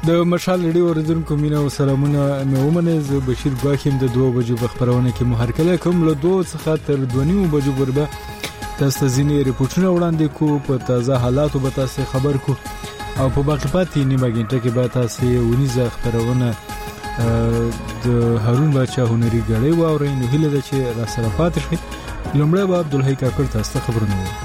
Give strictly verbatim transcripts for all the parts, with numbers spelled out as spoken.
د مشال لري اوریدونکو مینا او سلامونه مې ومنه. زه بشیر ګاخیم د دوه بجو په خبرونه کې مو هرکله کوم له دوه څخه تر دوه نیمو بجو پورې تاسو ته ځینې ریپورتونه وړاندې کو، په تازه حالاتو به تاسو خبر کو او په باقي پاتې نیمه غنټه کې به تاسو ونیزه خبرونه د هارون بچا هنري غړي واورئ. نو هیله ده چې را سره پاتې شئ. لومړی به عبدالحی کاکړ تاسو ته خبرونه وو.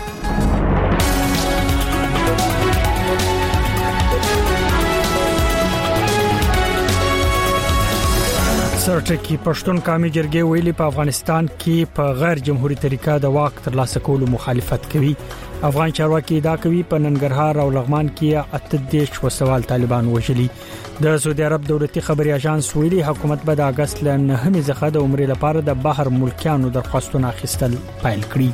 سرټکی پښتون قومي جرګې ویلي په افغانستان کې په غیر جمهوریت طریقه د واک ترلاسه کولو مخالفت کوي. افغان چارواکي دا کوي په ننګرهار او لغمان کې اته دیش وسوال طالبان وژلي. د سعودي عرب دولتي خبري اژانس ویلي حکومت به د اگست ل نهمې څخه د عمرې لپاره د بهر ملکیانو درخواستونه اخیستل پیل کړي.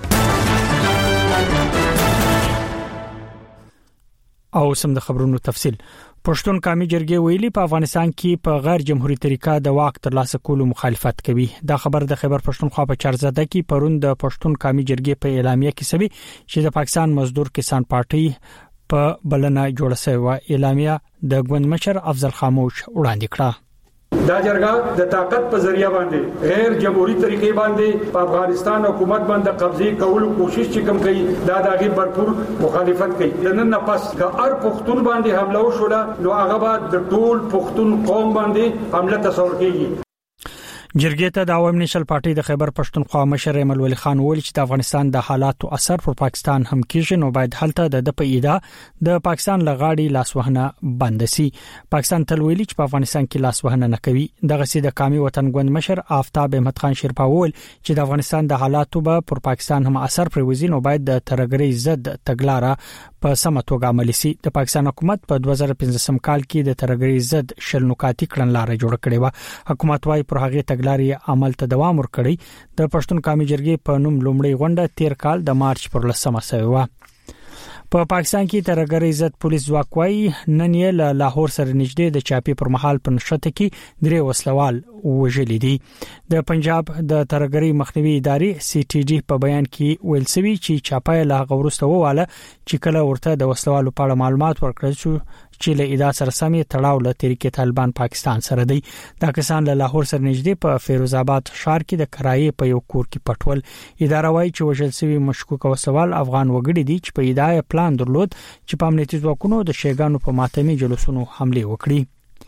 او سم د خبرونو تفصيل. پښتون قومي جرګې ویلي په افغانستان کې په غیر جمهوریت طریقه د واک ترلاسه کولو مخالفت کوي. دا خبر د خیبر پښتونخوا په چارزده کې پرون د پښتون قومي جرګې په اعلامیه کې سوي چې د پاکستان مزدور کسان پارټي په بلنه جوړه شوی و. اعلامیه د ګوند مشر افضل خاموش وړاندې کړه. دا جرګه د طاقت په ذریعہ باندې غیر جمهوریت طریقې باندې په افغانستان حکومت باندې قبضه کولو کوشش چې کوم کوي دا دغه برپور مخالفت کوي. نن نه پس که هر پښتون باندې حمله وشوله نو هغه به د ټول پښتون قوم باندې حمله تصور کیږي. جرګې ته د عوام نشل پارټي د خیبر پښتونخوا مشر ایمل ولی خان ویل چې د افغانستان د حالاتو اثر پر پاکستان هم کیږي، نو باید هلته د په ایدا د پاکستان لغاړي لاسوهنه بند شي. پاکستان تل ویلي چې په افغانستان کې لاسوهنه نه کوي. دغه سي د قومي وطن ګوند مشر آفتاب احمد خان شیرپاول چې د افغانستان د حالاتو به پر پاکستان هم اثر پرويزي، نو باید د ترګري ضد تګلارې په سمه توګه عملي شي. د پاکستان حکومت په دوه زره پنځم کال کې د ترګري ضد شل نکاتي کړنلارې جوړ کړې و. حکومت وايي پر هغه تګلارې عمل ته دوام ورکړي. د پښتون قومي جرګې په نوم لومړی غونډه تیر کال د مارچ پر لسمه شوې و. په پاکستان کې ترګري ضد پولیس ځواکوي نن یې له لاهور سره نږدې د چاپی پر مهال په نشته کې درې وسلوال وژلي دي. د پنجاب د ترګري مخنیوي ادارې سی ټي ډي په بیان کې ویل سوي چې چاپای له غورسته واله چې کله ورته د وسلوالو په اړه معلومات ورکړل شو چې له ادارې سره سمې تړاو له طریقې طالبان پاکستان سره دی. دا کسان له لاهور سره نږدې په فیروز آباد ښار کې د کرایې په یو کور کې پټول. اداره وايي چې وژل شوی مشکوک وسوال افغان وګړي دي چې په اداره پلان درلود چې په امنیتي ځواکونو د شیګانو په ماتمي جلوسونو حمله وکړي.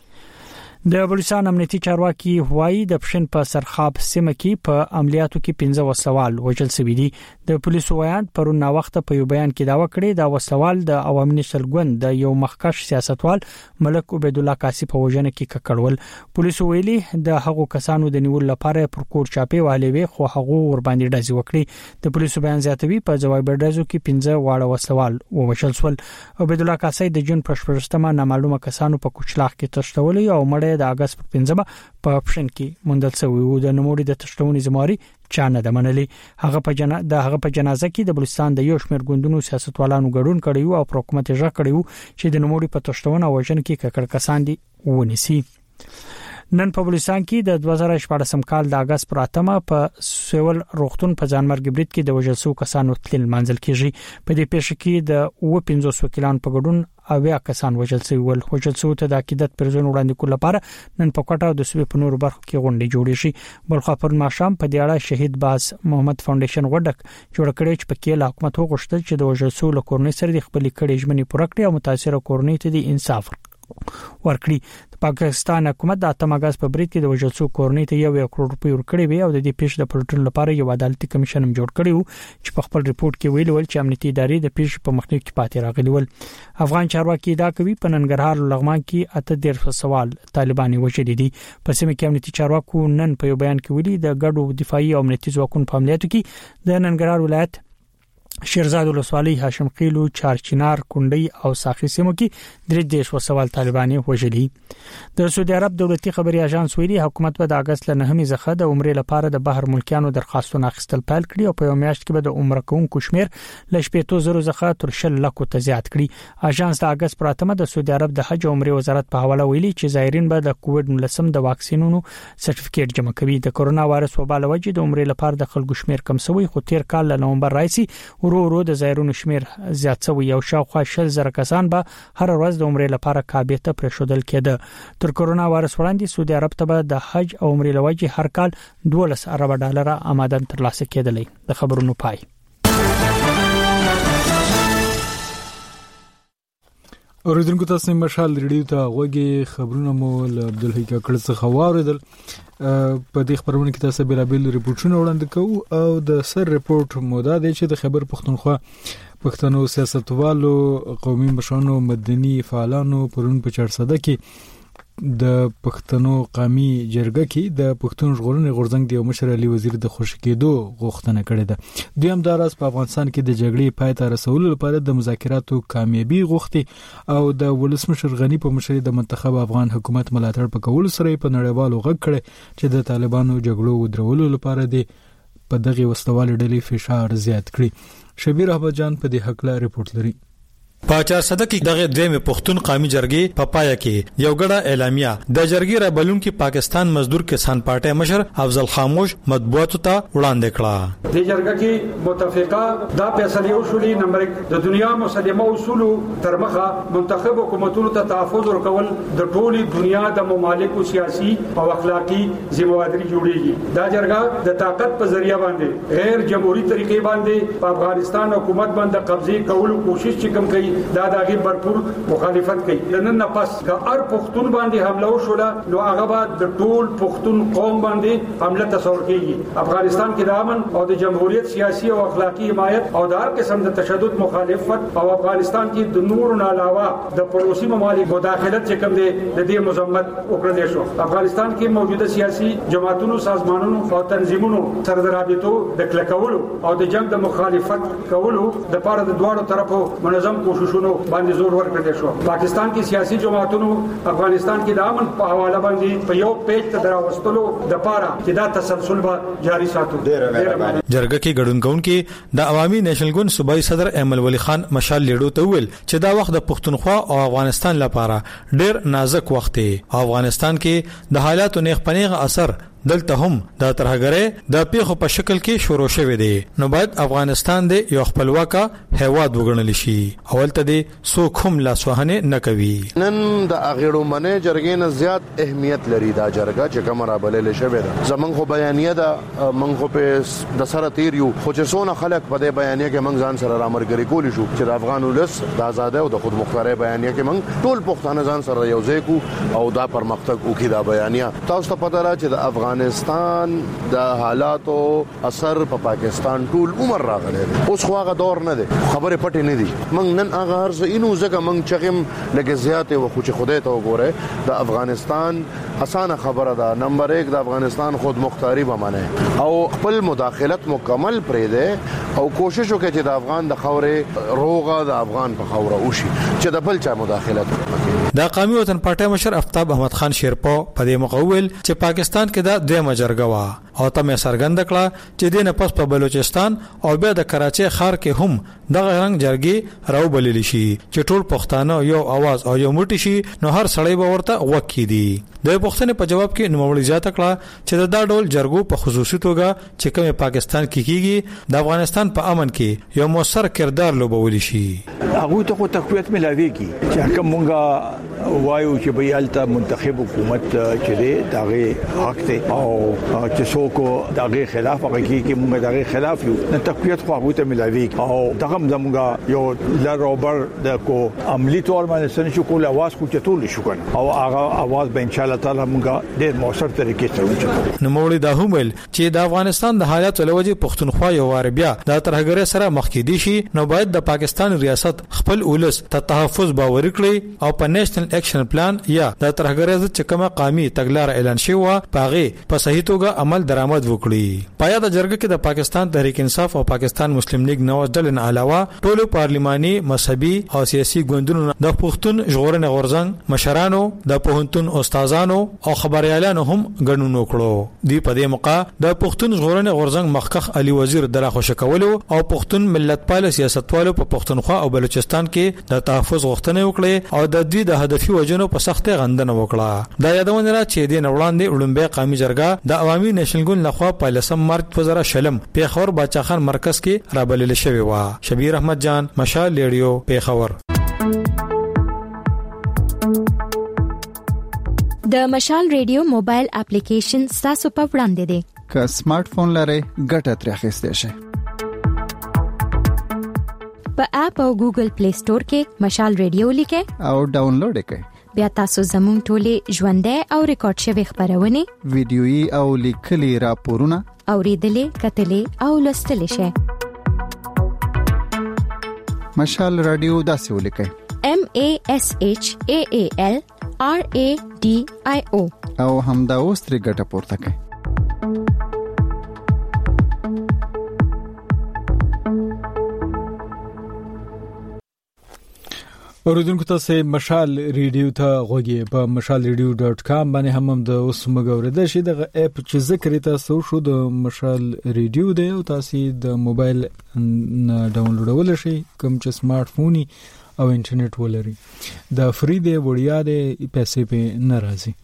د بلوچستان امنیتي چارواکي وایي د پښین په سرخاب سیمه کې په عملیاتو کې پنځه وسلوال وژل شوي دي. د پولیسو وایي پرون نا وخت په یو بیان کې دا وکړي دا وسلوال د عوامي نشل ګوند د یو مخکښ سیاستوال ملک عبید الله قاسی په وژنه کې ککړول. پولیسو ویلي د هغو کسانو د نیول لپاره پر کور چاپی والي خو هغه ور باندې ډزې وکړي. د پولیسو بیان زیاتوي په جواب ډزو کې پنځه واړه وسلوال ووژل شول. عبید الله قاسی د جون په شپږمه نامعلومه کسانو په کوچلاخ کې تښتولي او مړ د اگست په پنځمه په پښین کې موندل شوی و. د نوموړي د تښتونې زماري چا نه د منلي. هغه په جنا د هغه په جنازه کې د بلوچستان د یو شمېر ګوندونو سیاستوالانو ګډون کړی او پر حکومت یې ژغ کړی چې د نوموړي په تښتونه او وژنه کې ککړ کسان دي ونیسي. نن په بلوچستان کې د دوه زره شپږم کال د اگست پر اتمه په سیول روغتون په ځانمرګ برید کې د وژل شوو کسانو تلل منځل کېږي. په دې پیښه کې د اوه پنځوس وکیلان په ګډون اویا کسان وژل شوي ول. وژل شوو ته د عقیدت پرځون وړاندې کول لپاره نن په کوټه د سوي په نور برخو کې غونډې جوړې شي. بلخو پر ماشام په دې اړه شهید باز محمد فاونډیشن غونډه جوړ کړې چې په کې له حکومت وغوښتل چې د وژل شوو له کورنۍ سره د خپل کړي ژمنې پوره کړي او متاثره کورنۍ ته د انصاف ورکړي. د پاکستان حکومت د اتم اگست په بریټ کې د وژل شوو کورنۍ ته یو کروڑ روپۍ ورکړي وي او د دې پیښې د پروتون لپاره یو عدالتي کمیشن هم جوړ کړی و چې په خپل ریپورت کې ویل ول چې امنیتي ادارې د پیښې په مخنیوي کې پاتې راغلي ول. افغان چارواکي دا کوي په ننګرهار او لغمان کې اته ډیر سوال طالبان وژلي دي. په سیمه کې امنیتي چارواکو نن په یو بیان کې ویلي د ګډو دفاعي او امنیتي ځواکونو په عملیاتو کې د ننګرهار ولایت شیرزاد ولسوالۍ هاشم خیلو چارچینار کونډي او ساخي سیمو کې درې دیش وسوال طالبان وژلي. د سعودي عرب دولتي خبري اژانس ویلي حکومت په د اگست له نهمې څخه د عمرې لپاره د بهر ملکیانو درخواستونه اخیستل پیل کړي او په یو میاشت کې به د عمره کوونکو شمیر له شپږ زره څخه تر شل لکو ته زیات کړي. اژانس د اگست پر اتمه د سعودي عرب د حج او عمرې وزارت په حواله ویلي چې زایرین به د کووډ نولس د واکسینونو سرټیفیکیټ جمع کوي. د کورونا وایرس وبا له وجې د عمرې لپاره د خلکو شمیر کم شوی خو تیر کال له نومبر راځي ورو ورو د زایرونو شمیر زیات شوی او شاوخوا شل زره کسان به هر ورځ د عمرې لپاره کعبه ته پرېښودل کېده. تر کورونا وایرس وړاندې سعودي عرب ته به د حج او عمرې لوجه هر کال دولس ارب ډالر آمدن ترلاسه کېدلی. د خبرونو پای. اوریدونکو تاسو مشال ریډیو ته غوږی خبرونه مو له عبدالحی کاکړ څخه واوریدل. په دې خبرونه کې تاسو بیلابل ریپورتونه وړاندې کوو او د سر ریپورت موده د چې د خبر پښتونخوا پښتنو سیاستوالو قومي مشرانو مدني فعالانو پرون په چارسده کې د پښتنو قومي جرګه کې د پښتون ژغورنې غورځنګ د مشر علي وزیر د خوشی کېدو غوښتنه کړې ده. دویم دا راز په افغانستان کې د جګړې پای ته رسولو لپاره د مذاکراتو کامیابی غوښتي او د ولسمشر غنی په مشرۍ د منتخب افغان حکومت ملاتړ په کول سره په نړیوالو غږ کړي چې د طالبانو جګړو ودرولو لپاره د په دغه وسوال ډلې فشار زیات کړي. شبیر احمد جان په دې حق لا ریپورت لري. په چارسده کې دغه دویمه پښتون قومي جرګې په پایا کې یو غړه اعلامیه د جرګې را بلون کې پاکستان مزدور کسان پارټي مشر افضل خاموش مطبوعاتو ته وړاندې کړه. د جرګې کې متفقه دا فیصله وشولې نمبر یک د دنیا مسلمه اصول تر مخه منتخب حکومتونو ته تحفظ ورکول د ټولي دنیا د ممالکو سیاسي او اخلاقی ذمہواری جوړیږي. دا جرګه د طاقت په ذریعہ باندې غیر جمهوریت طریقې باندې په افغانستان حکومت باندې قبضه کولو کوشش چې کوم کوي دا دغه برپور مخالفت کوي. نن نه پس که هر پښتون باندې حمله وشوله نو هغه به د ټول پښتون قوم باندې حمله تصور کیږي. افغانستان کې د امن او د جمهوریت سیاسي او اخلاقی حمایت او د هر قسم د تشدد مخالفت او افغانستان کې د نور نه علاوه د پړوسی ممالک مداخلت چې کوم دي د دې مذمت وکړل شو. افغانستان کې موجوده سیاسي جماعتونو سازمانونو او تنظیمونو سره د رابطو د کلکولو او د جنگ د مخالفت کولو د لپاره د دوه طرفو منظم کوشش شنو باندې زور ورکړل شو. پاکستان کې سیاسي جماعتونو افغانستان کې د امن په حواله باندې په یو پیج ته دراوستلو د پاره چې دا تسلسل به جاری ساتو. جرګه کې ګډون کې د عوامي نېشنل ګوند صوبایي صدر احمد ولی خان مشال لیډو ته ویل چې دا وخت د پښتونخوا او افغانستان لپاره ډېر نازک وخت دی. افغانستان کې د حالاتو نیغ پنیغه اثر دلته هم د ترهګرۍ د پیښو په شکل کې شروع شوه دی. نو باید افغانستان د یو خپلواکه هیواد وګڼل شي. اولته دی څوک هم لاسوهنه نه کوي. نن د اغیړو منې جرګې نه زیات اهمیت لري دا جرګه چې کوم را بللې شوې ده. زمونږ خو بیانیه ده مونږ په د سره تیر یو خو چې څونه خلک په دې بیانیه کې مونږ ځان سره رامرګري کولی شو چې د افغان ولس د آزادۍ او د خود مختارۍ بیانیه کې مونږ ټول پښتانه ځان سره یو ځای کو او دا پرمختګ وکړي. دا بیانیه تاسو ته پته را چې د افغان افغانستان د حالاتو اثر په پا پاکستان ټول عمر راغلی دی. اوس خو هغه دور نه دی، خبره پټه نه دي. موږ نن هغه هرڅه اینو ځکه موږ چغم لګ زیات او خو چې خدای ته وګوره د افغانستان اسانه خبره ده. نمبر یک د افغانستان خود مختاری به منه او خپل مداخلت مکمل پرې ده او کوشش وکړي چې د افغان د خاورې روغه د افغان په خاوره وشي چې د بل چا مداخلت وکړي. د قومي وطن پارټي مشر افتاب احمد خان شیرپو په دې مقول چې پاکستان کې د دویمه جرګه وا او تمه سرګند کړه چې د نه پس په بلوچستان او بیا د کراچي ښار کې هم دغه رنګ جرګي راو بلل شي چې ټول پښتانه یو आवाज او یو موټی شي نو هر سړی به ورته وکی دي. د پښتنې په جواب کې نوموړي زیاته کړه چې دا ډول جرګو په خصوصي توګه چې کوم پاکستان کې کیږي د افغانستان په امن کې یو موثر کردار لوبول شي. هغه ته خو تقویت ملاويږي چې کوم مونږه وایو چې به یالته منتخب حکومت چې دی دغه حق ته او چې څوک دغه خلاف هغه کې مونږ دغه خلاف یو نه تقویت خو هغه ته ملاويږي او دغه زمونږ یو لروبر د کو عملی تور باندې سن شو کول आवाज خو چتول شو کنه او هغه आवाज به ان شاء الله تعالی مونږ ډېر موثر طریقې سره وچو. نو مولوی دا هم ویل چې د افغانستان د حالات لوجه پښتونخوا یو وار بیا د ترهګرۍ سره مخ کې دي شي نو باید د پاکستان ریاست خپل اولس ته تحفظ باور کړي او په نېشنل اکشن پلان یا د ترهګرۍ چې کومه قومي تګلار اعلان شوی پاغه په صحیح توګه عمل درآمد وکړي. پایا د جرګه کې د پاکستان تحریک انصاف او پاکستان مسلم لیگ نواز ډلن علاوه ټولو پارلماني مذهبي او سیاسي ګوندونو د پښتون ژغورنې غورځنګ مشرانو د پوهنتون استادانو او خبريالانو هم ګډون وکړو. دی په دې موقع د پښتون ژغورنې غورځنګ مخکخ علي وزیر د راخوش کولو او پښتون ملت پال سیاستوالو په پښتونخوا او بلوچستان بلوچستان کې د تحفظ غوښتنه وکړه او د دوی د هدفي وجنو په سخت غندنه وکړه. دا یادونه را چې د نوړاندې وړاندې قومي جرګه د عوامي نېشنل ګوند لخوا په لسم مارچ په زرا شلم پیښور باچاخان مرکز کې رابلل شوی و. شبیر احمد جان، مشال ریډیو، پیښور. د مشال ریډیو موبایل اپلیکیشن تاسو په وړاندې دی. که سمارټ فون لرئ ګټه ترې اخیستئ شئ. په اپ او ګوګل پلی سٹور کې مشال ریډیو لیکئ او ډاونلوډ کړئ. بیا تاسو زموږ ټولې ژوندۍ او ریکارډ شوی خبرونه، ویډیويي او لیکلي راپورونه اوریدلې، کتلې او لوستلې شئ. مشال رادیو داسې ولیکئ: M A S H A A L R A D I O او همدا اوس ترې ګټه پورته کړئ. اوریدونکو تاسو مشال ریډیو ته غوږی په مشال ریډیو ډاټ کام باندې هم د اوس مګورده شي د اپ چې ذکر تاسو شو د مشال ریډیو دی او تاسو د موبایل ډاونلوډول شي کوم چې سمارټ فوني او انټرنیټ ولري. د فری دی وړیا دی، پیسې په ناراضي.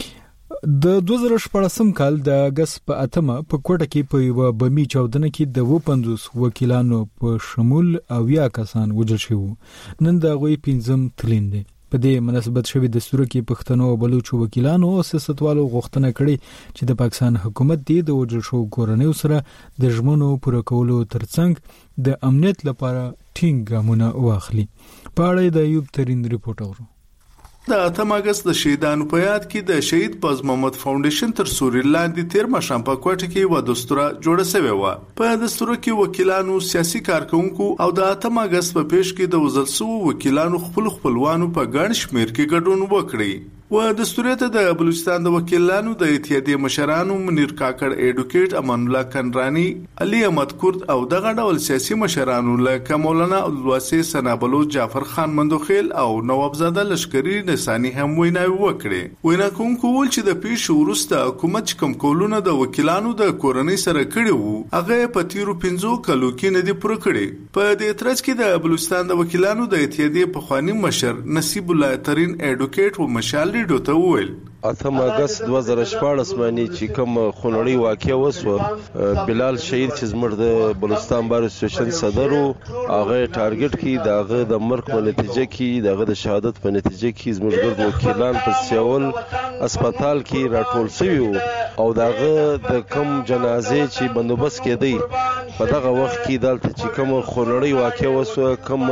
د دوه زره شپږم کال د اگست په اتمه په کوټه کې په یو بمی چاودنه کې د پنځوس وکیلانو په شمول اویا کسان وژل شوي. نن د غوي پنځم تلین دی. په دې مناسبت شوی دستور کې پښتنو او بلوچو وکیلانو او سیاستوالو غوښتنه کړې چې د پاکستان حکومت د وژل شو کورنۍ سره د ژمنو پوره کولو ترڅنګ د امنیت لپاره ټینګ ګامونه واخلي. په اړه د ایوب ترين ریپورت اورو. د اتم اگست د شهیدانو په یاد کې د شهید باز محمد فاونډیشن تر سوري لاندې تیر مشام په کوټه کې و دستور جوړه شوی و. په دستور کې وکیلانو، سیاسي کارکونکو او د اتم اگست په پیښ کې د وزل سو وکیلانو خپل خپلوانو په ګڼ شمیر کې ګډون وکړي. و دستوریت د بلوچستان د وکیلانو د اتحادیې مشرانو منیر کاکړ، ایډوکیټ امان الله کنرانی، علي احمد کورد او دغه ډول سیاسي مشرانو لکه مولانا عبدالواسع سنابلو، جعفر خان مندوخیل او نوابزاده لشکری نسانی هم ویناوي وکړي. وینا کوونکو ول چې د پیښ وروسته حکومت کوم کولونه د وکیلانو د کورنۍ سره کړي وو هغه په تیرو پنځو کلو کې نه دی پوره کړي. په دې ترڅ کې د بلوچستان د وکیلانو د اتحادیې پخوانی مشر نصیب الله ترين ایډوکیټ و مشال ته وویل: اتم اگست دوه زره شپږ باندې چې کوم خونړی واقعه وسوه، بلال شهید چې زموږ د بلوچستان بار اسوسییشن صدر او هغه ټارګټ کې دغه د مرګ په نتیجه کې دغه د شهادت په نتیجه کې زموږ ګرد وکیلان په سیول هسپتال کې راټول شوی او دغه د کوم جنازې چې بندوبست کېدی په دغه وخت کې دلته چې کوم خونړی واقعه وسوه، کوم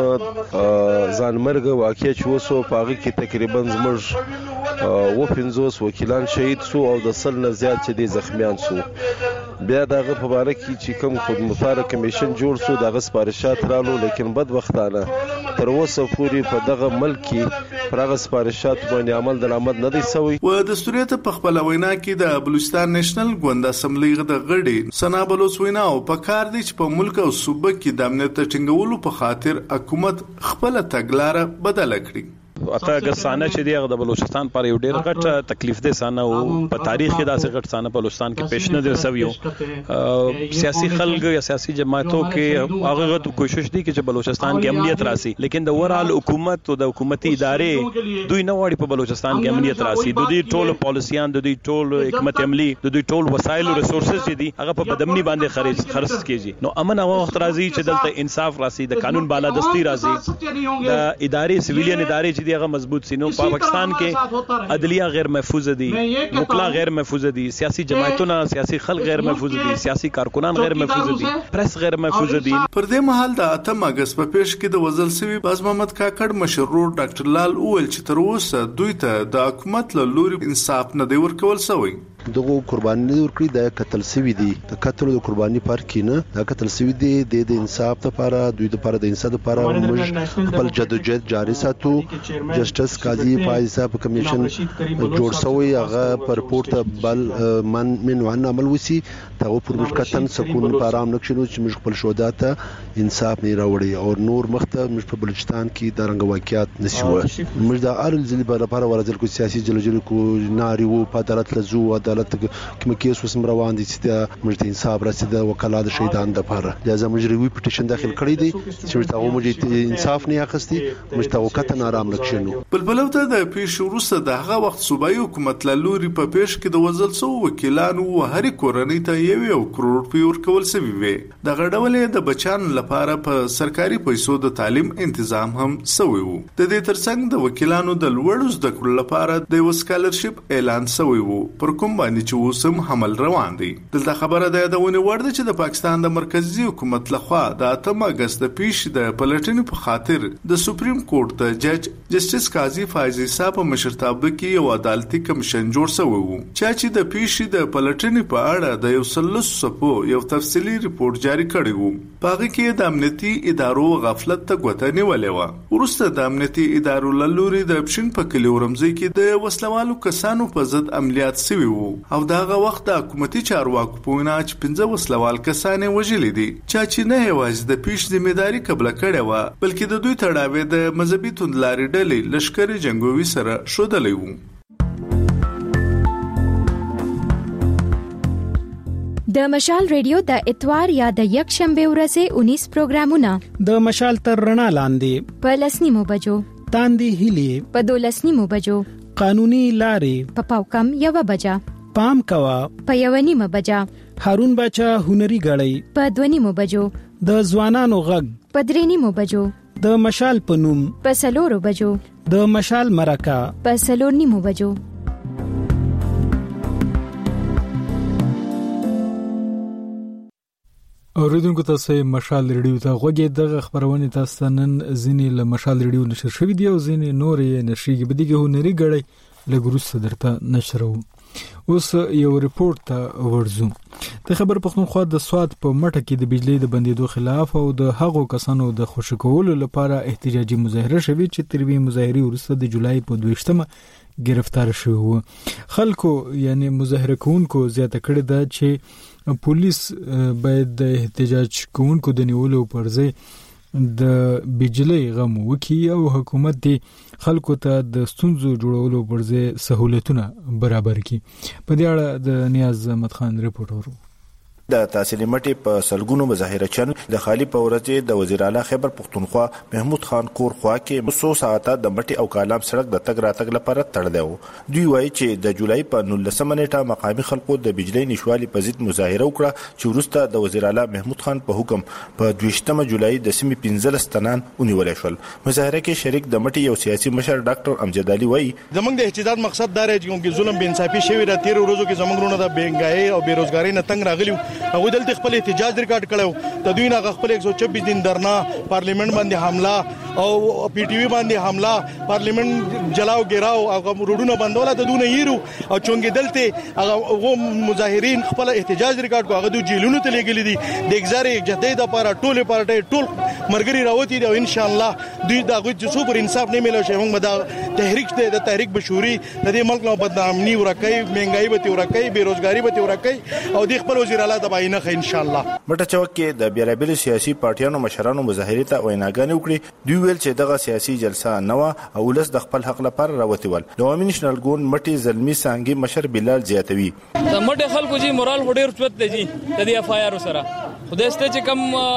ځانمرګ واقعه چې وسوه، په هغه کې تقریبا زموږ و پنځوس وکیلان شهید سو او د سل نه زیات چې د زخمیان سو. بیا دغه په اړه کې چې کوم خودمختار کمیشن جوړ سو دغه سپارښت رالو، لیکن بدبختانه تر اوسه پورې په دغه ملک کې پرغه سپارښت باندې عمل درآمد نه دی شوی. و دستوریت په خپل وینا کې د بلوچستان نېشنل ګوند اسمبلی د غړي سنا بلوچ وینا او په کار دی چې په ملک او صوبه کې د امنیت ټینګولو په خاطر حکومت خپل تګلارې بدل کړي. اته اگست سانه چې دی هغه د بلوچستان پر یو ډیر غټ تکلیف ده سانه او په تاریخ کې داسې غټ سانه په بلوچستان کې پېښ نه دی سویو. سیاسي خلک یا سیاسي جماعتو کې هغه غو کوشش دي چې بلوچستان کې امنیت راسي، لیکن د ورال حکومت او د حکومتي ادارې دوی نه وړي په بلوچستان کې امنیت راسي. د دې ټول پالیسيان، د دې ټول حکمت عملی، د دې ټول وسایل او ریسورسز چې دي هغه په بدمنی باندې خرج خرڅ کیږي. نو امن هغه وخت راځي چې دلته انصاف راسي، د قانون بالادستی راسي، د ادارې سویلین ادارې چې هغه مضبوط سي. نو پاکستان کې عدلیه غیر محفوظ دي، وکلا غیر محفوظ دي، سیاسي جماعتونه، سیاسي خلک غیر محفوظ دي، سیاسي کارکونان غیر محفوظ دي، پریس غیر محفوظ دي. پر دې مهال د اتم اگست په پیښ کې د وزل سوي باز محمد کاکړ مشرور ډاکټر لال اول چې تر اوسه دوی ته د حکومت له لوري انصاف نه دی ورکول شوی. دغه قرباني ورکړي د قتل سوي دي، د قتل د قرباني پر کینه د قتل سوي دي د انصاف لپاره، دوی لپاره د انصاف لپاره موږ خپل جدوجہد جاری ساتو. جسټس قاضي فایز صاحب کمیشن جوړ شوی، هغه پر پورته بل من من عمل وسی ته پر مشکتن سکون په آرام نکشلو چې موږ خپل شهدا ته انصاف نه راوړي او نور مخته موږ په بلوچستان کې د رنګ واقعیت نشو. موږ د ارل ځل لپاره ورځل کو سیاسي جلجل کو ناری وو په عدالت لزو عدالت عدالت کې کیس وسم روان دي چې موږ انصاف راسي د وکالت شهیدان د لپاره جزا مجري پټیشن داخل کړی دي چې تاسو موږ انصاف نه اخستي موږ ته وکټ نه آرام لکشنو بلبلو ته د پیش وروسته د هغه وخت صوبایي حکومت له لوري په پیش کې د وزل سو وکیلانو او هر کورنۍ ته یو یو کروڑ روپۍ ورکول شوی وي د غړولې د بچانو لپاره په سرکاري پیسو د تعلیم تنظیم هم شوی وو د دې ترڅنګ د وکیلانو د لوړو زده کړو لپاره د وسکالرشپ اعلان شوی وو پر کوم باندې چې وسم حمل روان دي دلته خبره ده د ونی ورده چې د پاکستان د مرکزی حکومت لخوا د اتم اگست د پیش د پلټنې په خاطر د سپریم کورټ د جج جسټس قاضي فایز عیسی په مشرتابه کې یو عدالتي کمیشن جوړ شوی وو چې د پیش د پلټنې په اړه د یو سلس صفو یو تفصیلی ریپورت جاری کړی وو په هغه کې د امنیتي ادارو غفلت ته ګوته نیولې و ورسته د امنیتي ادارو لوري د پښین په کلی ورمزي کې د وسلوالو کسانو په ضد عملیات شوي وو او داغه وخت د حکومتي چارواکو په وینا چې پنځه وسلوال کسانې وژلې دي چې نه یوازې د پیش ذمہداري قبل کړې و بلکې د دوی تړاوې د مذهبي توندلاري ډلې لشکري جنگوي سره شودلې وو د مشال ریډیو د اتوار یا د یک شنبه ورځې انیس پروګرامونه د مشال تر رڼا لاندې په لسنیمو بجو تاندې هلي په دولسنیمو بجو قانوني لارې په پاوکم یو بجا پام کوا په یو نیمه بجا هارون بچا هنري غړی په دونیمو بجو د ځوانانو غږ په درېنیمو بجو د مشال پنوم په سلورو بجو د مشال مرکه په سلور نیمو بجو اوریدونکو تاسو مشال ریډیو ته غوږی دغه خبرونه تاسو نن ځینې له مشال ریډیو نشر شوې دي او ځینې نور یې نشریږي بدیګه هنري غړي لګروس درته نشرو اوس یو ریپورت ته ورزو د خبر پښتونخوا د سواد په مټه کې د بجلی د بندیدو خلاف او د هغو کسانو د خوشکولو لپاره احتجاجي مظاهره شوه چې تروي مظاهره ورسته د جولای په دویشتمه گرفتار شوه خلکو یعنی مظاهره کوونکو زیاته کړی دا چې پولیس باید د احتجاج کوونکو د نیولو پر ځای د بجلی غم وکي او حکومت دی خلکو ته د ستونزو جوړولو پر ځای سہولتونه برابر کړي په دې اړه د نیاز احمد خان ریپورټ ورو د تحصیل مټي په سلګونو مظاهره چن د خالی په ورځ د وزیر اعلی خیبر پختونخوا محمود خان کور خوا کې مصو ساعته د مټي او کالام سړک د تګ راتګ لپاره تړل دوی وایي چې د جولای په نولسمه نیټه مقامی خلکو د بجلی نشوالي په ضد مظاهره وکړه چې ورسته د وزیر اعلی محمود خان په حکم په دویشتمه جولای د سیمې پنځلس تنان ونیول شول مظاهره کې شریک د مټي یو سیاسي مشر ډاکټر امجد علي وایي زمونږ د احتجاج مقصد دا دی چې ظلم بے انصافي شوی را تیر ورځو کې زمونږ رونه د بیګای او بیروزګاری نه تنگ راغلی هغه دلته خپل احتجاج ریکارډ کړو د دوی نه خپل ایک سو چوبیس دن درنا پارلیمنت باندې حمله او پی ټی وی باندې حمله پارلیمنت جلاو ګراو او روډونه بندول ته دونه یېرو او چونګې دلته هغه مظاهرین خپل احتجاج ریکارډ کو هغه د جیلونو ته لګلې دي د اگزار جدید لپاره ټوله پارټي ټول مرګري راوتی دی او ان شاء الله دوی دا غوښتي چې سوپر انصاف نه ملو شي موږ دا تحریک ته د تحریک بشوري د دې ملک نو بدنامي ورکای مهنګای به ورکای بیروزګاری به ورکای او د خپل وزیر اعلی د باینه ان شاء الله مټه چوک کې د بیرابل سیاسي پارټیانو مشرانو مظاهره ته ویناګانې وکړي دوی ویل چې دغه سیاسي جلسه نو او ولس د خپل حق لپاره راوتی ول د عوامي نېشنل ګوند مټي زلمی سانګي مشر بلال زیاتوي د مټه خلکو جی مورال هډیر چوت دی جی د دې اف آی آر سره خدای ست چې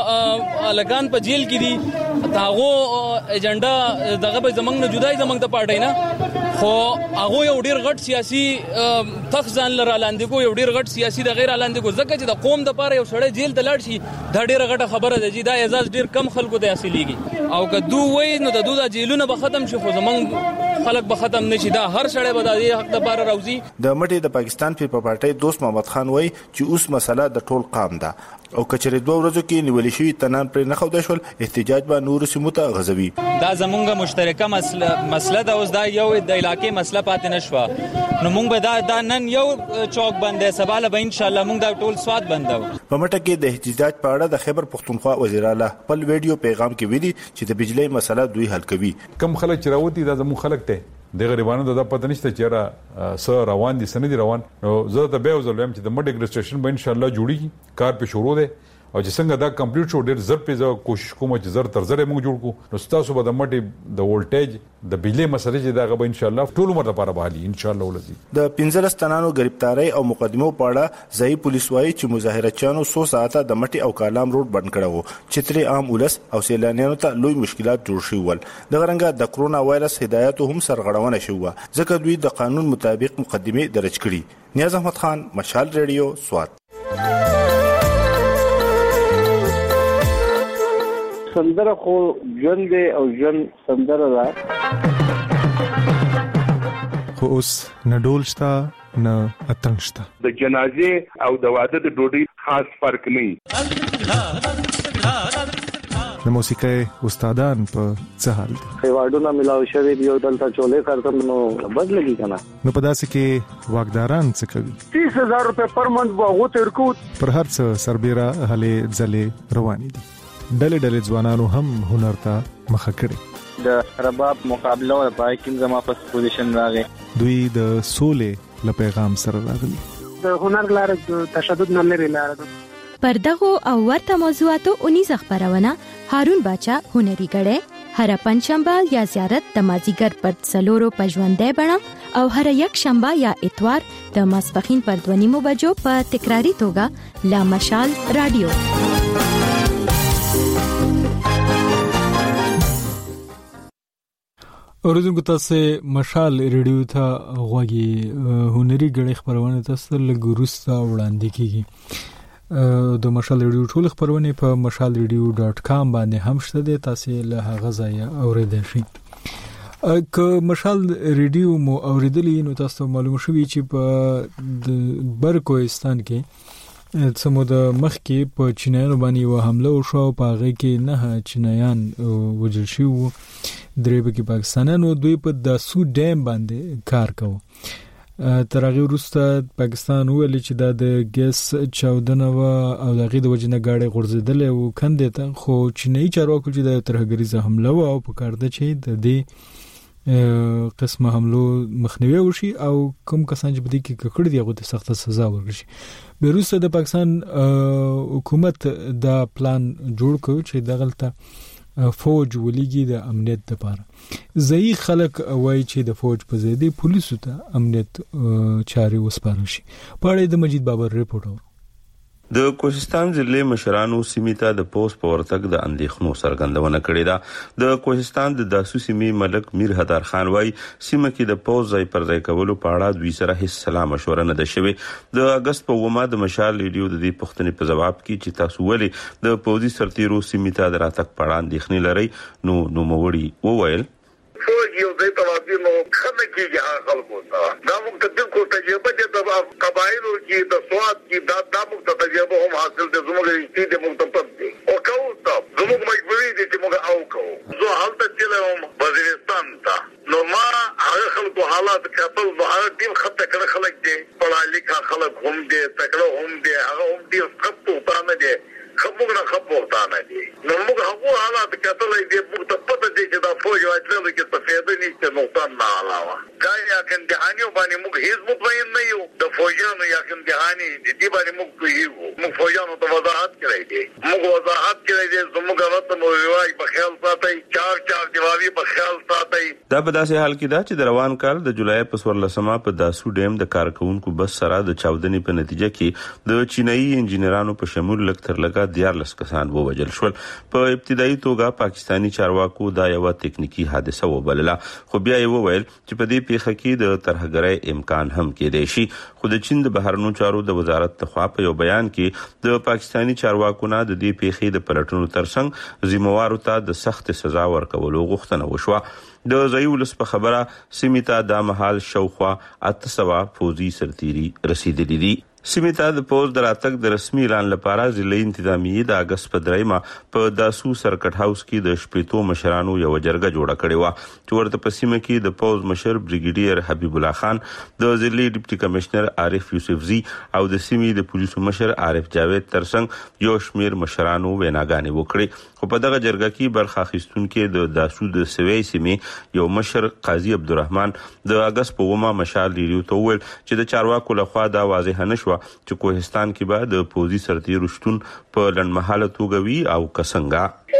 کم لګان په جیل کې دي تاغو ایجنډا دغه به زمنګ نه جدای زمنګ د پارټي نه خو هغه یو ډیر غټ سیاسي تخزان لره لاندې کو یو ډیر غټ سیاسي د غیر لاندې کو ځکه چې د قوم د پاره یو سړی جیل ته لاړ شي دا ډیره غټه خبره ده چې دا اعزاز ډیر کم خلکو ته حاصلېږي او که دوی وای نو د دوی جیلونه به ختم شي خو زمونږ خلک به ختم نشي دا هر سړی به د حق د پاره راوځي د مټي د پاکستان په پارټي دوست محمد خان وای چې اوس مسله د ټول قام ده او کچره دوه ورځو کې نیولې شوی تنان پر نه خو شول احتجاج به نور سیمو ته غزوي دا زمونږه مشترکه مسله مسله دا اوس دا یو د علاقې مسله پاتې نشوه نو مونږ به دا, دا نن یو چوک بندې سباله به ان شاء الله مونږ دا ټول سواد بندو په مټه کې د احتجاج په اړه د خیبر پختونخوا وزیر اعلی خپل ویډیو پیغام کې ویلي چې د بجلی مسله دوی حل کوي کم خلک چروتی دا زمو خلک ته د غریبانو د پته نشته چې را سره روان دي سندې روان نو زه ته به وزلم چې د مډ رجستریشن به ان شاء الله جوړي کار په شروع ده او چې څنګه دا کمپلیټ شو ډیر زر په کوشش کوم چې زر تر زر موږ جوړ کو نو تاسو به د مټي د ولټیج د بجلی مسلې چې دا غو ان شاء الله ټول عمر لپاره بحالي ان شاء الله ولزي د پنځلس تنانو گرفتاری او مقدمو په اړه ځای پولیس وايي چې مظاهرچیانو څو ساعته د مټي او کالام روډ بند کړو چې تر عام ولس او سیلانیانو ته لوی مشکلات جوړ شي ول د غرنګ د کرونا وایرس هدایت هم سرغړونه شوه ځکه دوی د قانون مطابق مقدمه درج کړي نیاز احمد خان مشال ریډیو سوات سندره خو ژوند او ژوند سندره ده خو اوس نه ډول شته نه اتنګ شته د جنازې او د واده د ډوډۍ خاص فرق نه د موسیقي استادان په څه حال دي ایوارډونه ملاو شوی دی او دلته چولې کارتم نو بدلږي کنه نو په داسې کې واګداران څه کوي تیس هزار روپے پر منټ وغو تر کو پر هر څه سربېره هلې ځلې روانې دي ډلې ډلې ځوانانو هم هنر ته مخه کړي د رباب مقابله او پای کې زما په پوزیشن راغی دوی د سولې له پیغام سره راغلي د هنر لار د تشدد نه لري لار پر دغه او ورته موضوعاتو اونیز خبرونه هارون باچا هنري غړې هر پنځشنبه یا زیارت د مازیګر پر څلورو پژوندې بڼه او هر یک شنبه یا اتوار د ماسپخین پر دوه نیمو بجو په تکراری توګه لا مشال رادیو اوریدونکو تاسو مشال ریډیو ته غوږی هنري غړي خبرونه تاسو لګورستا وړاندې کیږي د مشال ریډیو ټول خبرونه په مشال ریډیو ډاټ کام باندې هم شته د تاسو له هغه ځای اوریدل شي که مشال ریډیو مو اوریدلې نو تاسو معلوم شوي چې په برکوهستان کې سمو د مخ کې په چینایانو باندې و حمله وشو په هغه کې نه چینایان وجل شو درې به کې پاکستانانو دوی په داسو ډیم باندې کار کوي تر هغه وروسته پاکستان ویل چې دا د ګیس چاودنه و او دغه د وجنه گاډي غورځیدل او کندې ته خو چینایي چارواکو چې د ترهګریزه حمله و او په کار ده چې د دې قسمه حملو مخنیوي وشي او کوم کسان چې بده کې کړي دی هغه ته سخت سزا ورکړي بیروسه د پاکستان حکومت دا پلان جوړ کړ چې دغلطه فوج ولګي د امنیت لپاره ځای خلک وایي چې د فوج په ځای د پولیسو ته امنیت چاري وسپارل شي په اړه د مجید بابر ریپورت د کوهستان ضلع مشرانو سیمه د پوس پورتک د اندېښنو سرګندونه کړې ده د کوهستان د داسو سیمه ملک میر هدار خان وای سیمه کې د پوز ځای پر ځای کولو په اړه دوی سره هیڅ سلا مشوره نه ده شوی د اگست په ومه د مشال ریډیو د دې پښتنې په جواب کې چې تاسو ولې د پوزي سرتیرو سیمه ته دراتک پړان اندېښنې لري نو نو موړي وویل فوج یو ځای ته واځي نو خمه کېږي هغه خلکو ته دا موږ ته د کو تجربه د قبایلو کې د سواد کې دا د موږ ته تجربه هم حاصل دي زموږ د موږ ته پد دي او کوو ته زموږ مجبوري دي چې موږ او کوو زه حالت چلوم وزیرستان ته نو ما هغه خلکو حالات کتل نو هغه ټیم خطه کړه خلک دي پړا لیکا خلک هم دي تکړه هم دي هغه هم دي خطو ته نه دي خبره نه خبره نه دي نو موږ هغه حالات کتل دي موږ ته پته دي چې دا فوج واجب کې تفیده نشته نقطه نه علاوه دا یا کندهانیو باندې موږ هیڅ مطمئن نه یو د فوجانو یا کندهانی دي باندې موږ کویو موږ فوجانو ته وضاحت کړی دي موږ وضاحت کړی دي زموږ وطن او وای په خیال ساتي چار چار دیوالي په خیال ساتي دا په داسې حال کې دا چې د روان کال د جولای په څوارلسمه په داسو ډیم د کارکونکو بس سره د چاودنې په نتیجه کې د چینایي انجینرانو په شمول لکتر لګا دیارلس کسان ووجل شول په ابتدایي توګه پاکستانی چارواکو دا یو ټکنیکی حادثه وبلله خو بیا یې وویل چې په دې پیښه کې د ترهګرۍ امکان هم کېدای شي خو د چین د بهرنیو چارو د وزارت تخوا په یو بیان کې د پاکستانی چارواکو نه د دې پیښې د پلټنو ترڅنګ ذمہوارو ته د سخت سزا ورکولو غوښتنه وشوه د زیولس په خبره سیمه د محل شوخوا اته سوا فوزي سرتيري رسیدلې دي سیمه د پوز دراتک د رسمي اعلان لپاره ضلع انتظامیه د اگست په دریمه په داسو سرکټ هاوس کې د شپېتو مشرانو یو جرګه جوړه کړې و چې ورته په سیمه کې د پوز مشر بریګیډیر حبیب الله خان د ضلع ډیپټي کمشنر عارف یوسفزی او د سیمه د پولیسو مشر عارف جاوید ترڅنګ یو شمیر مشرانو ویناګانې وکړې خو په دغه جرګه کې برخه اخیستونکو د داسو د سوي سیمه یو مشر قاضي عبدالرحمن د اگست په ومه مشال ریډیو ته ویل چې د چارواکو لخوا دا واضح نشو شو چې کوهستان کې به د پوزي سرتیرو شتون په لنډمهاله توګه وي او کسنګا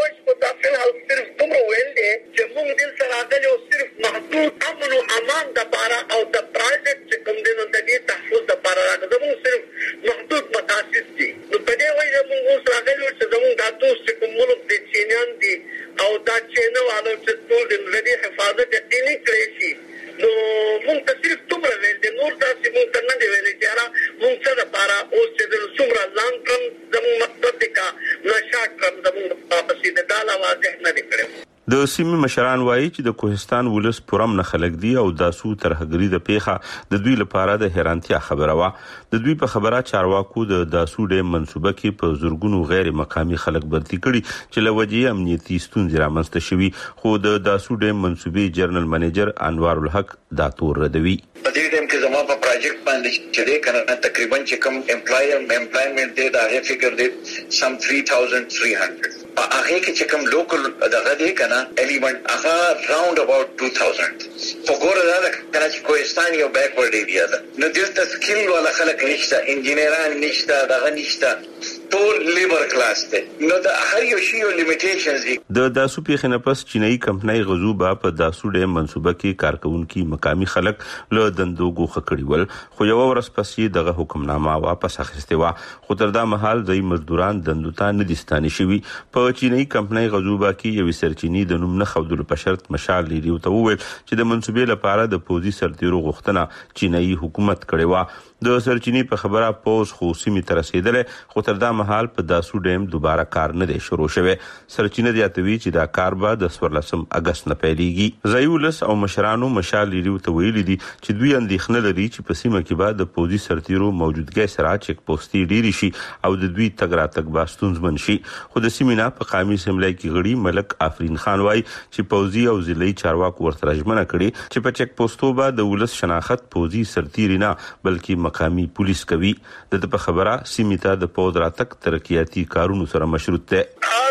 محدود امن و امان د پاره او د پرایویټ چې کوم دینو د دې تحفظ د پاره راغلی زموږ صرف محدود متاسس دي نو په دې وایي زموږ اوس راغلی چې زموږ د دوست چې کوم ملک د چینیان دي او دا چینه والو چې ټول د لدی حفاظت یقیني کړی شي نو موږ ته صرف تومره ویل دي نور تاسو موږ ته نه دی ویل چې را موږ څه د پاره اوس چې د څومره لانګ ټرم زموږ مقصد دی کا نو شارټ ټرم زموږ په پسې د دالا واضح نه دی کړی. د سیمې مشران وایي چې د کوهستان ولس پرم نه خلک دي او داسو ترهګری د پیخه د دوی لپاره د حیرانتیا خبره وا د دوی په خبره چارواکو د داسو د منسوبه کې په زورګونو غیر مقامی خلک برتي کړي چې لوجې امنیتي ستونزې رامنځته شوي خو د داسو د منسوبې جنرال منیجر انوار الحق دا تور ردوي. په دې ټیم کې زموږ په پروجیکټ باندې چې دې کنه تقریبا چې کوم امپلایر امپلایمنت دی دا هغه فګر دی سم three thousand three hundred په هغه کې چې کوم لوکل دغه دی کنه element هغه راوند اباوت two thousand وګوره دا کنه چې کوهستان یو بیکورډ ایریا ده نو دلته سکیل ولا خلک نشته انجینران نشته دغه نشته ټول لیبر کلاس ته نو دا هر یو شی یو لیمیټیشنز دي. د داسو پیښې نه پس چینایي کمپنۍ غزو با په داسو د منسوبه کې کارکونکو مقامی خلک له دندوګو خکړی ول خو یو ورځ پسې دغه حکمنامه واپس اخیسته وا خو تر دا مهال ځای مزدوران دندوتا نه دستانه شوي. په چینایي کمپنۍ غزو با کې یو سرچینی د نوم نه خودلو په شرط مشال لري او ته وویل چې د منسوبې لپاره د پوزي سرتیرو غوښتنه چینایي حکومت کړې و. د سرچینی په خبره پوز خو سیمه تر رسیدلې خو تر دا مهال په داسو ډیم دوباره کار نه دی شروع شوی. سرچینه زیاتوي چې دا کار به د سورلسم اگست نه پیلېږي. زایولس او مشرانو مشال لري ته ویل دي چې دوی اندېښنه لري چې په سیمه کې به د پوزي سرتیرو موجودګي سره چک پوسټي ډیری شي او د دوی تګ راتګ باستونز منشي. خو د سیمه نه په قامي سملای کې غړي ملک آفرین خان وای چې پوزي او ضلعي چارواکو ورته رجمنه کړي چې په چک پوسټو به د ولس شناخت پوزي سرتیری نه بلکې مقامی پولیس کوي. د په خبره سیمه د پود راتک ترقیاتی کارونو سره مشروط ده.